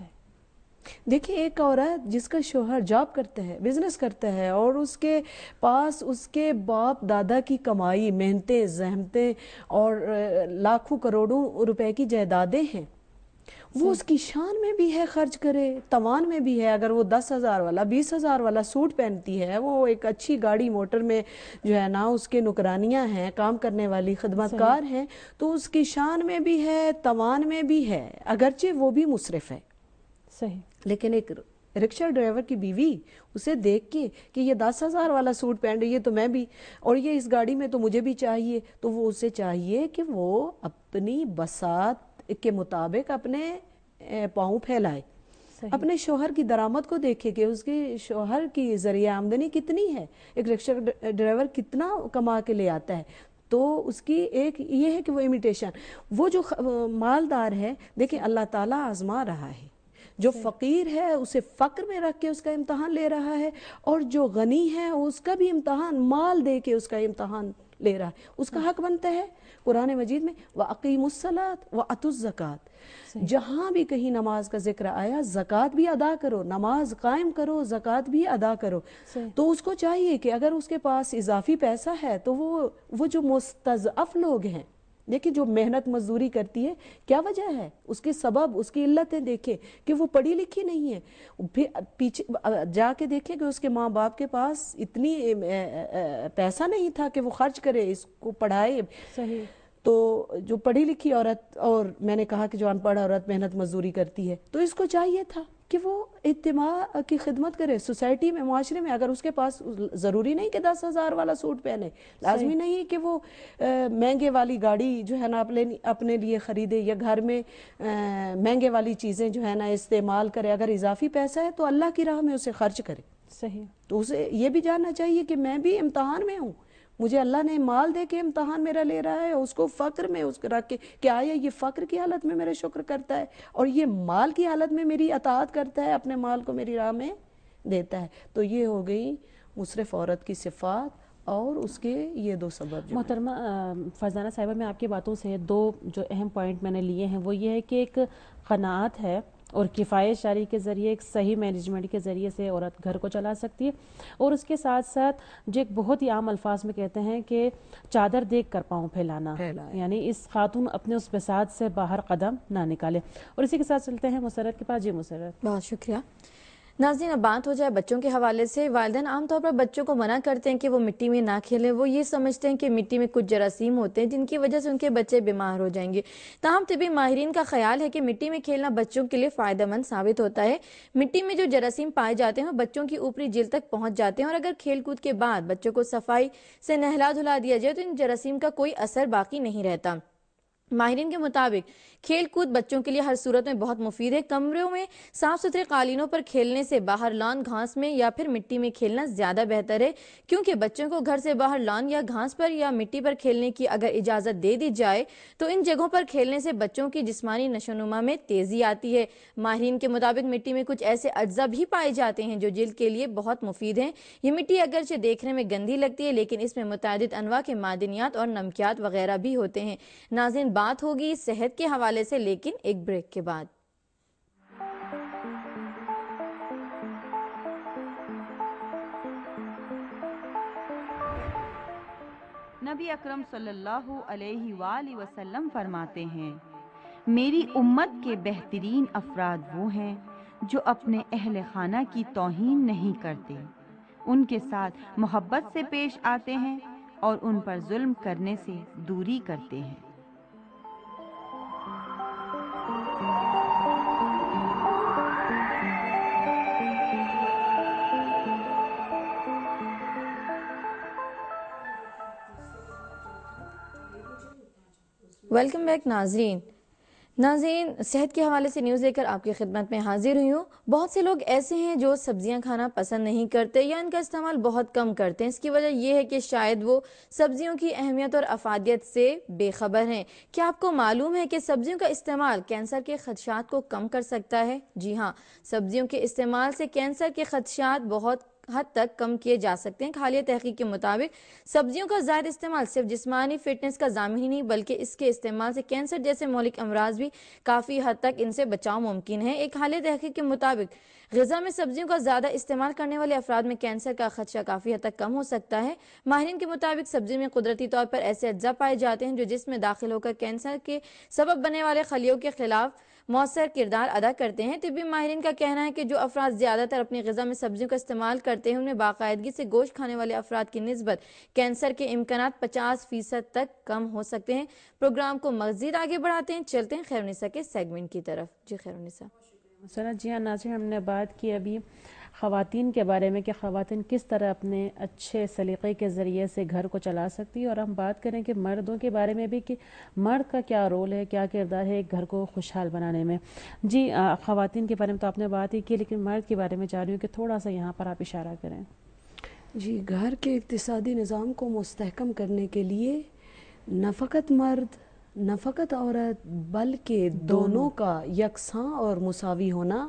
D: دیکھیں ایک عورت جس کا شوہر جاب کرتا ہے, بزنس کرتا ہے, اور اس کے پاس اس کے باپ دادا کی کمائی, محنتیں, زحمتیں اور لاکھوں کروڑوں روپے کی جائیدادیں ہیں, وہ اس کی شان میں بھی ہے خرچ کرے, توان میں بھی ہے. اگر وہ 10,000 والا 20,000 والا سوٹ پہنتی ہے, وہ ایک اچھی گاڑی موٹر میں جو ہے نا اس کے نوکرانیاں ہیں, کام کرنے والی خدمت کار ہیں, تو اس کی شان میں بھی ہے, توان میں بھی ہے, اگرچہ وہ بھی مسرف ہے.
A: صحیح.
D: لیکن ایک رکشہ ڈرائیور کی بیوی اسے دیکھ کے کہ یہ 10,000 والا سوٹ پہن رہی ہے تو میں بھی, اور یہ اس گاڑی میں تو مجھے بھی چاہیے, تو وہ اسے چاہیے کہ وہ اپنی بساط کے مطابق اپنے پاؤں پھیلائے. اپنے شوہر کی درآمد کو دیکھے کہ اس کے شوہر کی ذریعہ آمدنی کتنی ہے, ایک رکشہ ڈرائیور کتنا کما کے لے آتا ہے. تو اس کی ایک یہ ہے کہ وہ امیٹیشن, وہ جو مالدار ہے, دیکھیں اللہ تعالیٰ آزما رہا ہے. جو فقیر ہے اسے فقر میں رکھ کے اس کا امتحان لے رہا ہے, اور جو غنی ہے اس کا بھی امتحان مال دے کے اس کا امتحان لے رہا ہے. اس کا حق بنتا ہے. قرآن مجید میں وَأَقِيمُوا الصَّلَاةَ وَآتُوا الزَّكَاةَ, جہاں بھی کہیں نماز کا ذکر آیا, زکوٰۃ بھی ادا کرو, نماز قائم کرو, زکوٰۃ بھی ادا کرو. تو اس کو چاہیے کہ اگر اس کے پاس اضافی پیسہ ہے تو وہ جو مستضعف لوگ ہیں, دیکھیں جو محنت مزدوری کرتی ہے, کیا وجہ ہے, اس کے سبب, اس کی علتیں دیکھیں کہ وہ پڑھی لکھی نہیں ہے. پھر پیچھے جا کے دیکھیں کہ اس کے ماں باپ کے پاس اتنی پیسہ نہیں تھا کہ وہ خرچ کرے, اس کو پڑھائے.
A: صحیح.
D: تو جو پڑھی لکھی عورت, اور میں نے کہا کہ جو ان پڑھ عورت محنت مزدوری کرتی ہے, تو اس کو چاہیے تھا کہ وہ اجتماع کی خدمت کرے سوسائٹی میں, معاشرے میں. اگر اس کے پاس, ضروری نہیں کہ 10,000 والا سوٹ پہنے, لازمی نہیں کہ وہ مہنگے والی گاڑی جو ہے نا اپنے لیے خریدے, یا گھر میں مہنگے والی چیزیں جو ہے نا استعمال کرے. اگر اضافی پیسہ ہے تو اللہ کی راہ میں اسے خرچ کرے.
A: صحیح.
D: تو اسے یہ بھی جاننا چاہیے کہ میں بھی امتحان میں ہوں, مجھے اللہ نے مال دے کے امتحان میرا لے رہا ہے. اس کو فقر میں اس کو رکھ کے کہ آیا یہ فقر کی حالت میں میرے شکر کرتا ہے, اور یہ مال کی حالت میں میری اطاعت کرتا ہے, اپنے مال کو میری راہ میں دیتا ہے. تو یہ ہو گئی مسرف عورت کی صفات, اور اس کے یہ 2 سبب.
A: محترمہ فرزانہ صاحبہ, میں آپ کی باتوں سے 2 جو اہم پوائنٹ میں نے لیے ہیں, وہ یہ ہے کہ ایک قناعت ہے, اور کفایت شاری کے ذریعے, ایک صحیح مینجمنٹ کے ذریعے سے عورت گھر کو چلا سکتی ہے. اور اس کے ساتھ ساتھ جو ایک بہت ہی عام الفاظ میں کہتے ہیں کہ چادر دیکھ کر پاؤں پھیلانا, یعنی اس خاتون اپنے اس بساط سے باہر قدم نہ نکالے. اور اسی کے ساتھ چلتے ہیں مسرت کے پاس. جی مسرت.
B: بہت شکریہ. ناظرین, اب بات ہو جائے بچوں کے حوالے سے. والدین عام طور پر بچوں کو منع کرتے ہیں کہ وہ مٹی میں نہ کھیلیں. وہ یہ سمجھتے ہیں کہ مٹی میں کچھ جراثیم ہوتے ہیں جن کی وجہ سے ان کے بچے بیمار ہو جائیں گے. تاہم طبی ماہرین کا خیال ہے کہ مٹی میں کھیلنا بچوں کے لیے فائدہ مند ثابت ہوتا ہے. مٹی میں جو جراثیم پائے جاتے ہیں وہ بچوں کی اوپری جلد تک پہنچ جاتے ہیں, اور اگر کھیل کود کے بعد بچوں کو صفائی سے نہلا دھلا دیا جائے تو ان جراثیم کا کوئی اثر باقی نہیں رہتا. ماہرین کے مطابق کھیل کود بچوں کے لیے ہر صورت میں بہت مفید ہے۔ کمروں میں صاف ستھرے قالینوں پر کھیلنے سے باہر لان گھاس میں یا پھر مٹی میں کھیلنا زیادہ بہتر ہے، کیونکہ بچوں کو گھر سے باہر لان یا گھاس پر یا مٹی پر کھیلنے کی اگر اجازت دے دی جائے تو ان جگہوں پر کھیلنے سے بچوں کی جسمانی نشو و نما میں تیزی آتی ہے۔ ماہرین کے مطابق مٹی میں کچھ ایسے اجزاء بھی پائے جاتے ہیں جو جلد کے لیے بہت مفید ہیں۔ یہ مٹی اگرچہ دیکھنے میں گندی لگتی ہے لیکن اس میں متعدد انواع کے معدنیات اور نمکیات وغیرہ بھی ہوتے ہیں۔ ناظرین، بات ہوگی صحت کے حوالے سے لیکن ایک بریک کے بعد۔
C: نبی اکرم صلی اللہ علیہ وآلہ وسلم فرماتے ہیں، میری امت کے بہترین افراد وہ ہیں جو اپنے اہل خانہ کی توہین نہیں کرتے، ان کے ساتھ محبت سے پیش آتے ہیں اور ان پر ظلم کرنے سے دوری کرتے ہیں۔
B: ویلکم بیک ناظرین، صحت کے حوالے سے نیوز لے کر آپ کی خدمت میں حاضر ہوئی ہوں۔ بہت سے لوگ ایسے ہیں جو سبزیاں کھانا پسند نہیں کرتے یا ان کا استعمال بہت کم کرتے ہیں۔ اس کی وجہ یہ ہے کہ شاید وہ سبزیوں کی اہمیت اور افادیت سے بے خبر ہیں۔ کیا آپ کو معلوم ہے کہ سبزیوں کا استعمال کینسر کے خدشات کو کم کر سکتا ہے؟ جی ہاں، سبزیوں کے استعمال سے کینسر کے خدشات بہت حد تک کم کیے جا سکتے ہیں۔ حالیہ تحقیق کے مطابق سبزیوں کا زائد استعمال صرف جسمانی فٹنس کا ضامن ہی نہیں بلکہ اس کے استعمال سے کینسر جیسے مہلک امراض بھی کافی حد تک ان سے بچاؤ ممکن ہے۔ ایک حالیہ تحقیق کے مطابق غذا میں سبزیوں کا زیادہ استعمال کرنے والے افراد میں کینسر کا خدشہ کافی حد تک کم ہو سکتا ہے۔ ماہرین کے مطابق سبزیوں میں قدرتی طور پر ایسے اجزاء پائے جاتے ہیں جو جسم میں داخل ہو کر کینسر کے سبب بننے والے خلیوں کے خلاف مؤثر کردار ادا کرتے ہیں۔ طبی ماہرین کا کہنا ہے کہ جو افراد زیادہ تر اپنی غذا میں سبزیوں کا استعمال کرتے ہیں ان میں باقاعدگی سے گوشت کھانے والے افراد کی نسبت کینسر کے امکانات 50% تک کم ہو سکتے ہیں۔ پروگرام کو مزید آگے بڑھاتے ہیں، چلتے ہیں خیرونسا کے سیگمنٹ کی طرف۔ جی خیرونسا۔
A: جی ہاں ناظرین، ہم نے بات کی ابھی خواتین کے بارے میں کہ خواتین کس طرح اپنے اچھے سلیقے کے ذریعے سے گھر کو چلا سکتی ہے، اور ہم بات کریں کہ مردوں کے بارے میں بھی کہ مرد کا کیا رول ہے، کیا کردار ہے ایک گھر کو خوشحال بنانے میں۔ جی خواتین کے بارے میں تو آپ نے بات ہی کی، لیکن مرد کے بارے میں چاہ رہی ہوں کہ تھوڑا سا یہاں پر آپ اشارہ کریں۔
D: جی، گھر کے اقتصادی نظام کو مستحکم کرنے کے لیے نہ فقط مرد نہ فقط عورت بلکہ دونوں کا یکساں اور مساوی ہونا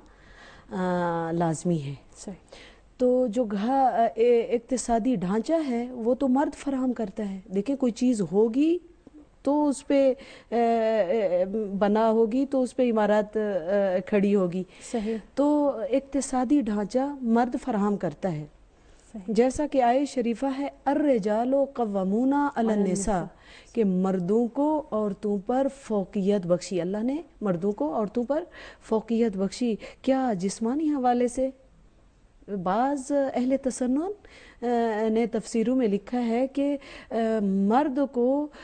D: لازمی ہے۔ تو جو اقتصادی ڈھانچہ ہے وہ تو مرد فراہم کرتا ہے۔ دیکھیں، کوئی چیز ہوگی تو اس پہ بنا ہوگی تو اس پہ عمارات کھڑی ہوگی،
A: صحیح۔
D: تو اقتصادی ڈھانچہ مرد فراہم کرتا ہے۔ جیسا کہ آیت شریفہ ہے الرجال قوامون علی النساء، کہ مردوں کو عورتوں پر فوقیت بخشی، اللہ نے مردوں کو عورتوں پر فوقیت بخشی۔ کیا جسمانی حوالے سے؟ بعض اہل تسنن نے تفسیروں میں لکھا ہے کہ مرد کو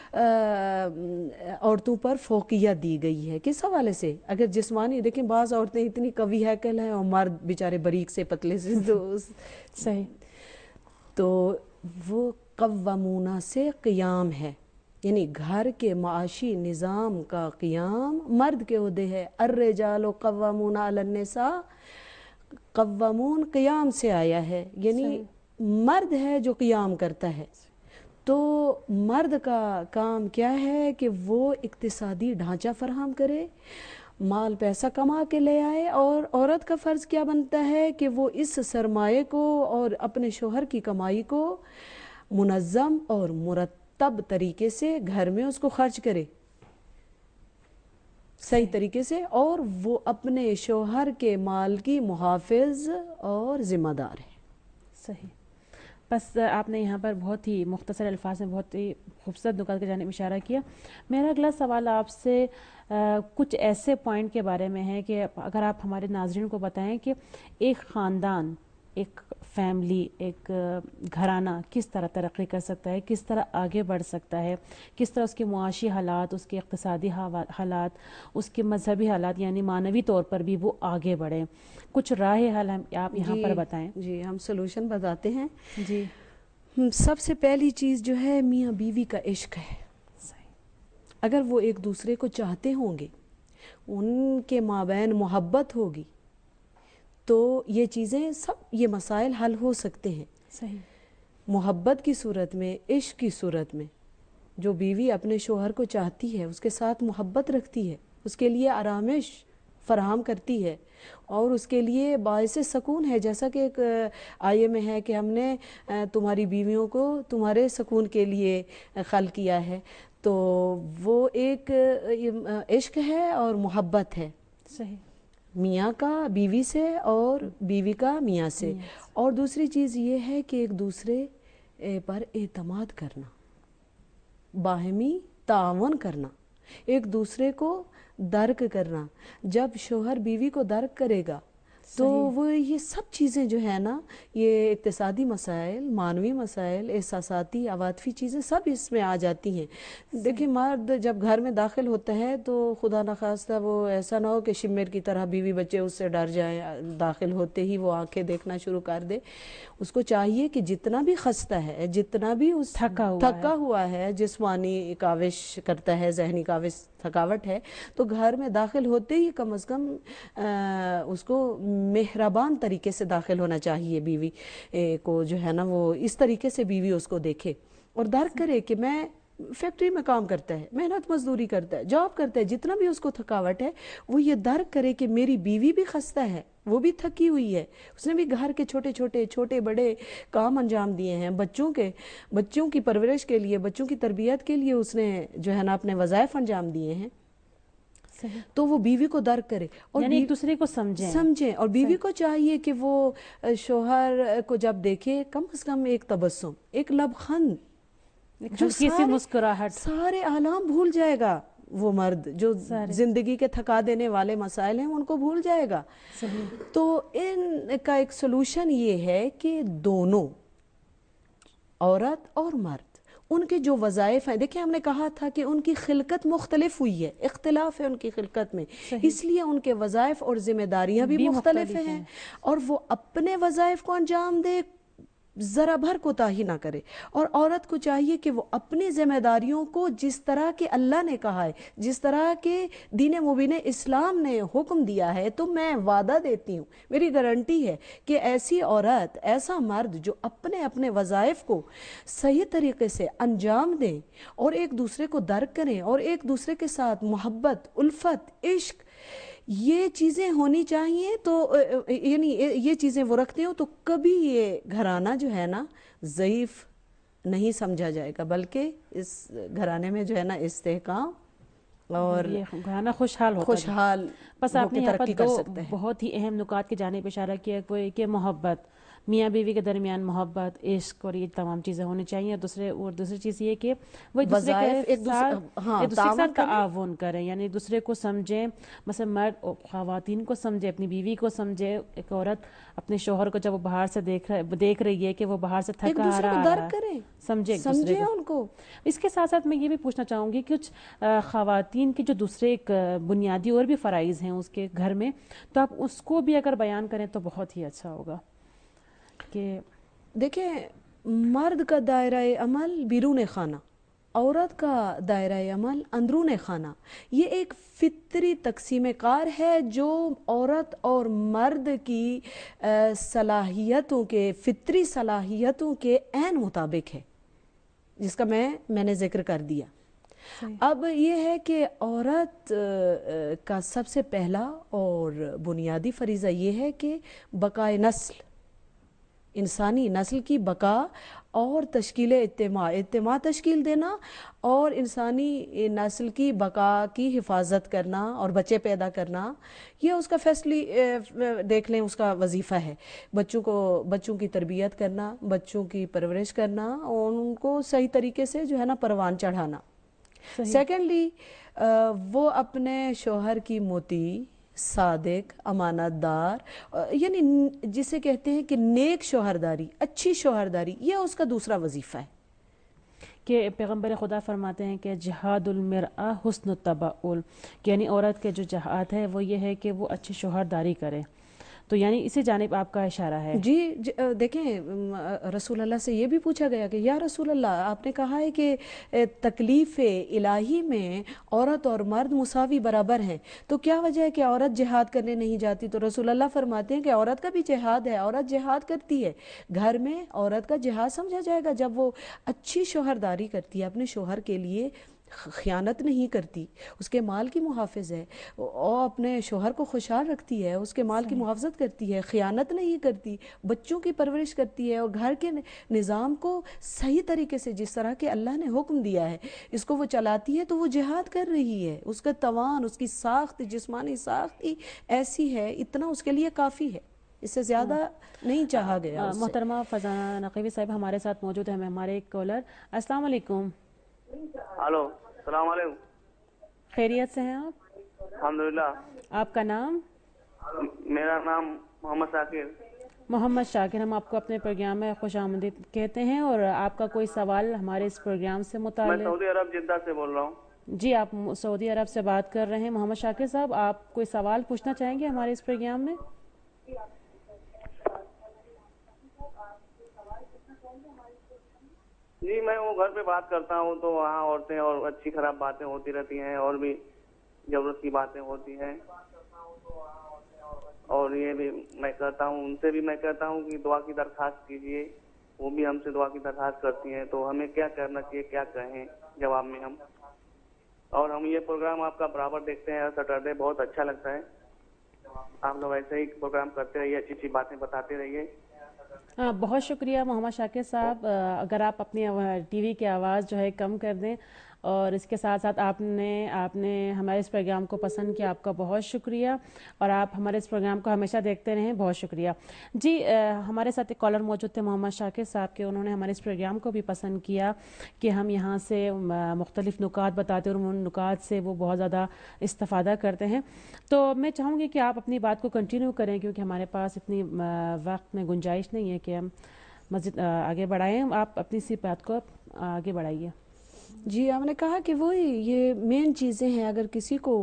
D: عورتوں پر فوقیت دی گئی ہے۔ کس حوالے سے؟ اگر جسمانی دیکھیں، بعض عورتیں اتنی قوی ہیکل ہیں اور مرد بیچارے باریک سے پتلے سے،
A: صحیح،
D: تو وہ قوامونہ سے قیام ہے، یعنی گھر کے معاشی نظام کا قیام مرد کے عہدے ہے۔ الرجال قوامون علی النساء، قوامون قیام سے آیا ہے، یعنی مرد ہے جو قیام کرتا ہے۔ تو مرد کا کام کیا ہے کہ وہ اقتصادی ڈھانچہ فراہم کرے، مال پیسہ کما کے لے آئے، اور عورت کا فرض کیا بنتا ہے کہ وہ اس سرمایے کو اور اپنے شوہر کی کمائی کو منظم اور مرتب طریقے سے گھر میں اس کو خرچ کرے، صحیح طریقے سے، اور وہ اپنے شوہر کے مال کی محافظ اور ذمہ دار ہے۔
A: صحیح۔ بس آپ نے یہاں پر بہت ہی مختصر الفاظ میں بہت ہی خوبصورت نکات کی جانب اشارہ کیا۔ میرا اگلا سوال آپ سے کچھ ایسے پوائنٹ کے بارے میں ہے کہ اگر آپ ہمارے ناظرین کو بتائیں کہ ایک خاندان، ایک فیملی، ایک گھرانہ کس طرح ترقی کر سکتا ہے، کس طرح آگے بڑھ سکتا ہے، کس طرح اس کے معاشی حالات، اس کے اقتصادی حالات، اس کے مذہبی حالات یعنی معنوی طور پر بھی وہ آگے بڑھیں، کچھ راہ حل آپ یہاں پر بتائیں۔
D: جی، ہم سلوشن بتاتے ہیں۔
A: جی،
D: سب سے پہلی چیز جو ہے میاں بیوی کا عشق ہے۔ اگر وہ ایک دوسرے کو چاہتے ہوں گے، ان کے مابین محبت ہوگی، تو یہ چیزیں سب، یہ مسائل حل ہو سکتے ہیں.
A: صحیح.
D: محبت کی صورت میں، عشق کی صورت میں جو بیوی اپنے شوہر کو چاہتی ہے، اس کے ساتھ محبت رکھتی ہے، اس کے لیے آرامش فراہم کرتی ہے اور اس کے لیے باعث سکون ہے، جیسا کہ ایک آیے میں ہے کہ ہم نے تمہاری بیویوں کو تمہارے سکون کے لیے خلق کیا ہے. تو وہ ایک عشق ہے اور محبت ہے.
A: صحیح.
D: میاں کا بیوی سے اور بیوی کا میاں سے. اور دوسری چیز یہ ہے کہ ایک دوسرے پر اعتماد کرنا، باہمی تعاون کرنا، ایک دوسرے کو درک کرنا. جب شوہر بیوی کو درک کرے گا تو وہ یہ سب چیزیں جو ہے نا، یہ اقتصادی مسائل، معنوی مسائل، احساساتی عواطفی چیزیں سب اس میں آ جاتی ہیں. دیکھیں مرد جب گھر میں داخل ہوتا ہے تو خدا نخواستہ وہ ایسا نہ ہو کہ شمر کی طرح بیوی بچے اس سے ڈر جائیں، داخل ہوتے ہی وہ آنکھیں دیکھنا شروع کر دے. اس کو چاہیے کہ جتنا بھی خستہ ہے، جتنا بھی اس تھکا ہوا ہے، جسمانی کاوش کرتا ہے، ذہنی کاوش، تھکاوٹ ہے، تو گھر میں داخل ہوتے ہی کم از کم اس کو مہربان طریقے سے داخل ہونا چاہیے. بیوی کو جو ہے نا، وہ اس طریقے سے بیوی اس کو دیکھے اور درک کرے کہ میں فیکٹری میں کام کرتا ہے، محنت مزدوری کرتا ہے، جاب کرتا ہے، جتنا بھی اس کو تھکاوٹ ہے وہ یہ درک کرے کہ میری بیوی بھی خستہ ہے، وہ بھی تھکی ہوئی ہے، اس نے بھی گھر کے چھوٹے بڑے کام انجام دیے ہیں، بچوں کی پرورش کے لیے، بچوں کی تربیت کے لیے اس نے جو ہے نا اپنے وظائف انجام دیے ہیں. تو وہ بیوی کو درک کرے اور
A: یعنی ایک دوسرے کو سمجھیں.
D: اور بیوی کو چاہیے کہ وہ شوہر کو جب دیکھے کم از کم ایک تبسم، ایک لبخند، جو
A: مسکراہٹ،
D: سارے آلام بھول جائے گا. وہ مرد جو زندگی کے تھکا دینے والے مسائل ہیں ان کو بھول جائے گا. تو ان کا ایک سلوشن یہ ہے کہ دونوں، عورت اور مرد، ان کے جو وظائف ہیں، دیکھیں ہم نے کہا تھا کہ ان کی خلقت مختلف ہوئی ہے، اختلاف ہے ان کی خلقت میں، اس لیے ان کے وظائف اور ذمہ داریاں بھی مختلف ہیں اور وہ اپنے وظائف کو انجام دے، ذرا بھر کوتاہی نہ کرے. اور عورت کو چاہیے کہ وہ اپنی ذمہ داریوں کو جس طرح کہ اللہ نے کہا ہے، جس طرح کہ دین مبین اسلام نے حکم دیا ہے، تو میں وعدہ دیتی ہوں، میری گارنٹی ہے کہ ایسی عورت، ایسا مرد جو اپنے وظائف کو صحیح طریقے سے انجام دیں اور ایک دوسرے کو درک کریں اور ایک دوسرے کے ساتھ محبت، الفت، عشق، یہ چیزیں ہونی چاہیے. تو یعنی یہ چیزیں وہ رکھتے ہو تو کبھی یہ گھرانہ جو ہے نا ضعیف نہیں سمجھا جائے گا، بلکہ اس گھرانے میں جو ہے نا استحکام اور
A: گھرانا خوشحال
D: بس آپ نے یہاں پر دو
A: بہت ہی اہم نکات کی جانب اشارہ کیا، کوئی کہ محبت، میاں بیوی کے درمیان محبت، عشق اور یہ تمام چیزیں ہونی چاہیے. دوسری چیز یہ کہ وہ ایک دوسرے کے ساتھ تعاون کریں، یعنی دوسرے کو سمجھیں. مثلا مرد خواتین کو سمجھے، اپنی بیوی کو سمجھے. ایک عورت اپنے شوہر کو جب وہ باہر سے دیکھ رہی ہے کہ وہ باہر سے تھکا آ رہا ہے، سمجھے ان کو. اس کے ساتھ ساتھ میں یہ بھی پوچھنا چاہوں گی کچھ خواتین کے جو دوسرے ایک بنیادی اور بھی فرائض ہیں اس کے گھر میں، تو آپ اس کو بھی اگر بیان کریں تو بہت ہی اچھا ہوگا. کہ
D: دیکھیں مرد کا دائرہ عمل بیرون خانہ، عورت کا دائرہ عمل اندرون خانہ. یہ ایک فطری تقسیم کار ہے جو عورت اور مرد کی صلاحیتوں کے، فطری صلاحیتوں کے عین مطابق ہے، جس کا میں نے ذکر کر دیا. اب یہ ہے کہ عورت کا سب سے پہلا اور بنیادی فریضہ یہ ہے کہ بقائے نسل، انسانی نسل کی بقا اور تشکیل اجتماع تشکیل دینا اور انسانی نسل کی بقا کی حفاظت کرنا اور بچے پیدا کرنا، یہ اس کا فیصلی دیکھ لیں اس کا وظیفہ ہے. بچوں کی تربیت کرنا، بچوں کی پرورش کرنا اور ان کو صحیح طریقے سے جو ہے نا پروان چڑھانا. سیکنڈلی وہ اپنے شوہر کی مطیع، صادق، امانت دار، یعنی جسے کہتے ہیں کہ نیک شوہرداری، اچھی شوہرداری، یہ اس کا دوسرا وظیفہ ہے.
A: کہ پیغمبر خدا فرماتے ہیں کہ جہاد المرأہ حسن التباؤل، یعنی عورت کے جو جہاد ہے وہ یہ ہے کہ وہ اچھی شوہرداری کرے. تو یعنی اسی جانب آپ کا اشارہ ہے.
D: جی دیکھیں رسول اللہ سے یہ بھی پوچھا گیا کہ یا رسول اللہ آپ نے کہا ہے کہ تکلیف الہی میں عورت اور مرد مساوی برابر ہیں، تو کیا وجہ ہے کہ عورت جہاد کرنے نہیں جاتی؟ تو رسول اللہ فرماتے ہیں کہ عورت کا بھی جہاد ہے، عورت جہاد کرتی ہے. گھر میں عورت کا جہاد سمجھا جائے گا جب وہ اچھی شوہرداری کرتی ہے، اپنے شوہر کے لیے خیانت نہیں کرتی، اس کے مال کی محافظ ہے، اور اپنے شوہر کو خوشحال رکھتی ہے، اس کے مال کی محافظت کرتی ہے، خیانت نہیں کرتی، بچوں کی پرورش کرتی ہے، اور گھر کے نظام کو صحیح طریقے سے جس طرح کہ اللہ نے حکم دیا ہے اس کو وہ چلاتی ہے، تو وہ جہاد کر رہی ہے. اس کا توان، اس کی ساخت، جسمانی ساخت ہی ایسی ہے، اتنا اس کے لیے کافی ہے، اس سے زیادہ نہیں چاہا گیا.
A: محترمہ فضانہ نقوی صاحب ہمارے ساتھ موجود ہیں. ہمارے ایک کالر. السلام علیکم.
G: ہلو السلام علیکم.
A: خیریت سے ہیں آپ؟
G: الحمدللہ.
A: آپ کا نام؟
G: میرا نام محمد شاکر.
A: محمد شاکر، ہم آپ کو اپنے پروگرام میں خوش آمدید کہتے ہیں، اور آپ کا کوئی سوال ہمارے اس پروگرام سے
G: میں
A: متعلق؟
G: سعودی عرب جدہ سے بول رہا ہوں.
A: جی آپ سعودی عرب سے بات کر رہے ہیں. محمد شاکر صاحب آپ کوئی سوال پوچھنا چاہیں گے ہمارے اس پروگرام میں؟
G: جی میں وہ گھر پہ بات کرتا ہوں تو وہاں عورتیں اور اچھی خراب باتیں ہوتی رہتی ہیں، اور بھی ضرورت کی باتیں ہوتی ہیں، اور یہ بھی میں کہتا ہوں، ان سے بھی میں کہتا ہوں کہ دعا کی درخواست کیجئے. وہ بھی ہم سے دعا کی درخواست کرتی ہیں، تو ہمیں کیا کرنا چاہیے، کیا کہیں جواب میں ہم؟ اور ہم یہ پروگرام آپ کا برابر دیکھتے ہیں سیٹرڈے، بہت اچھا لگتا ہے. آپ لوگ ایسے ہی پروگرام کرتے رہیے، اچھی اچھی باتیں بتاتے رہیے.
A: بہت شکریہ محمد شاکر صاحب. اگر آپ اپنی ٹی وی کی آواز جو ہے کم کر دیں، اور اس کے ساتھ ساتھ آپ نے ہمارے اس پروگرام کو پسند کیا، آپ کا بہت شکریہ، اور آپ ہمارے اس پروگرام کو ہمیشہ دیکھتے رہیں. بہت شکریہ. جی ہمارے ساتھ ایک کالر موجود تھے محمد شاکر صاحب کے، انہوں نے ہمارے اس پروگرام کو بھی پسند کیا کہ ہم یہاں سے مختلف نکات بتاتے ہیں، اور ان نکات سے وہ بہت زیادہ استفادہ کرتے ہیں. تو میں چاہوں گی کہ آپ اپنی بات کو کنٹینیو کریں، کیونکہ ہمارے پاس اتنی وقت میں گنجائش نہیں ہے کہ ہم مزید آگے بڑھائیں. آپ اپنی سی بات کو آگے بڑھائیے.
D: جی آپ نے کہا کہ وہی یہ مین چیزیں ہیں. اگر کسی کو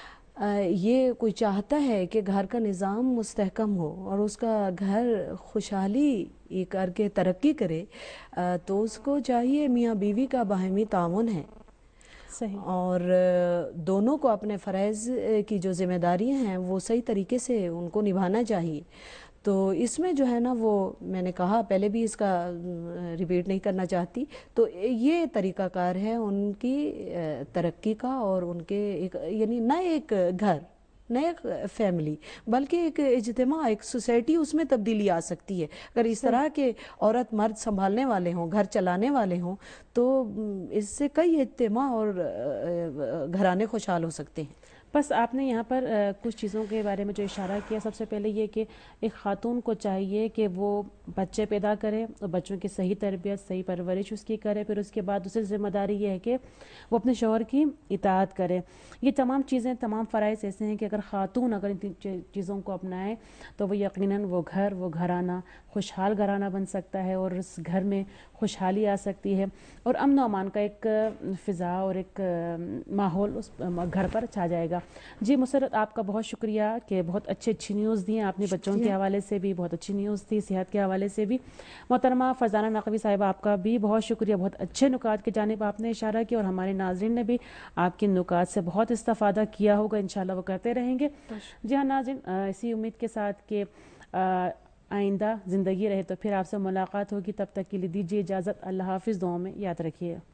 D: یہ کوئی چاہتا ہے کہ گھر کا نظام مستحکم ہو اور اس کا گھر خوشحالی کر کے ترقی کرے، تو اس کو چاہیے میاں بیوی کا باہمی تعاون ہے،
A: صحیح،
D: اور دونوں کو اپنے فرائض کی جو ذمہ داریاں ہیں وہ صحیح طریقے سے ان کو نبھانا چاہیے. تو اس میں جو ہے نا، وہ میں نے کہا پہلے بھی، اس کا ریپیٹ نہیں کرنا چاہتی. تو یہ طریقہ کار ہے ان کی ترقی کا، اور ان کے یعنی نہ ایک گھر، نہ ایک فیملی، بلکہ ایک اجتماع، ایک سوسائٹی، اس میں تبدیلی آ سکتی ہے اگر اس طرح کے عورت مرد سنبھالنے والے ہوں، گھر چلانے والے ہوں. تو اس سے کئی اجتماع اور گھرانے خوشحال ہو سکتے ہیں.
A: بس آپ نے یہاں پر کچھ چیزوں کے بارے میں جو اشارہ کیا، سب سے پہلے یہ کہ ایک خاتون کو چاہیے کہ وہ بچے پیدا کرے، اور بچوں کی صحیح تربیت، صحیح پرورش اس کی کرے. پھر اس کے بعد دوسری ذمہ داری یہ ہے کہ وہ اپنے شوہر کی اطاعت کرے. یہ تمام چیزیں، تمام فرائض ایسے ہیں کہ اگر خاتون اگر ان چیزوں کو اپنائے تو وہ یقیناً وہ گھرانہ خوشحال گھرانہ بن سکتا ہے، اور اس گھر میں خوشحالی آ سکتی ہے، اور امن و امان کا ایک فضا اور ایک ماحول اس گھر پر چھا جائے گا. جی مسرت، آپ کا بہت شکریہ کہ بہت اچھی نیوز دی آپ نے. بچوں کے حوالے سے بھی بہت اچھی نیوز تھی، صحت کے حوالے سے بھی. محترمہ فضانہ نقوی صاحبہ، آپ کا بھی بہت شکریہ. بہت اچھے نکات کی جانب آپ نے اشارہ کیا، اور ہمارے ناظرین نے بھی آپ کی نکات سے بہت استفادہ کیا ہوگا. انشاءاللہ وہ کرتے رہیں گے. جی ہاں ناظرین، اسی امید کے ساتھ کہ آئندہ زندگی رہے تو پھر آپ سے ملاقات ہوگی. تب تک کے لیے دیجیے اجازت. اللہ حافظ. دعاؤں میں یاد رکھیے.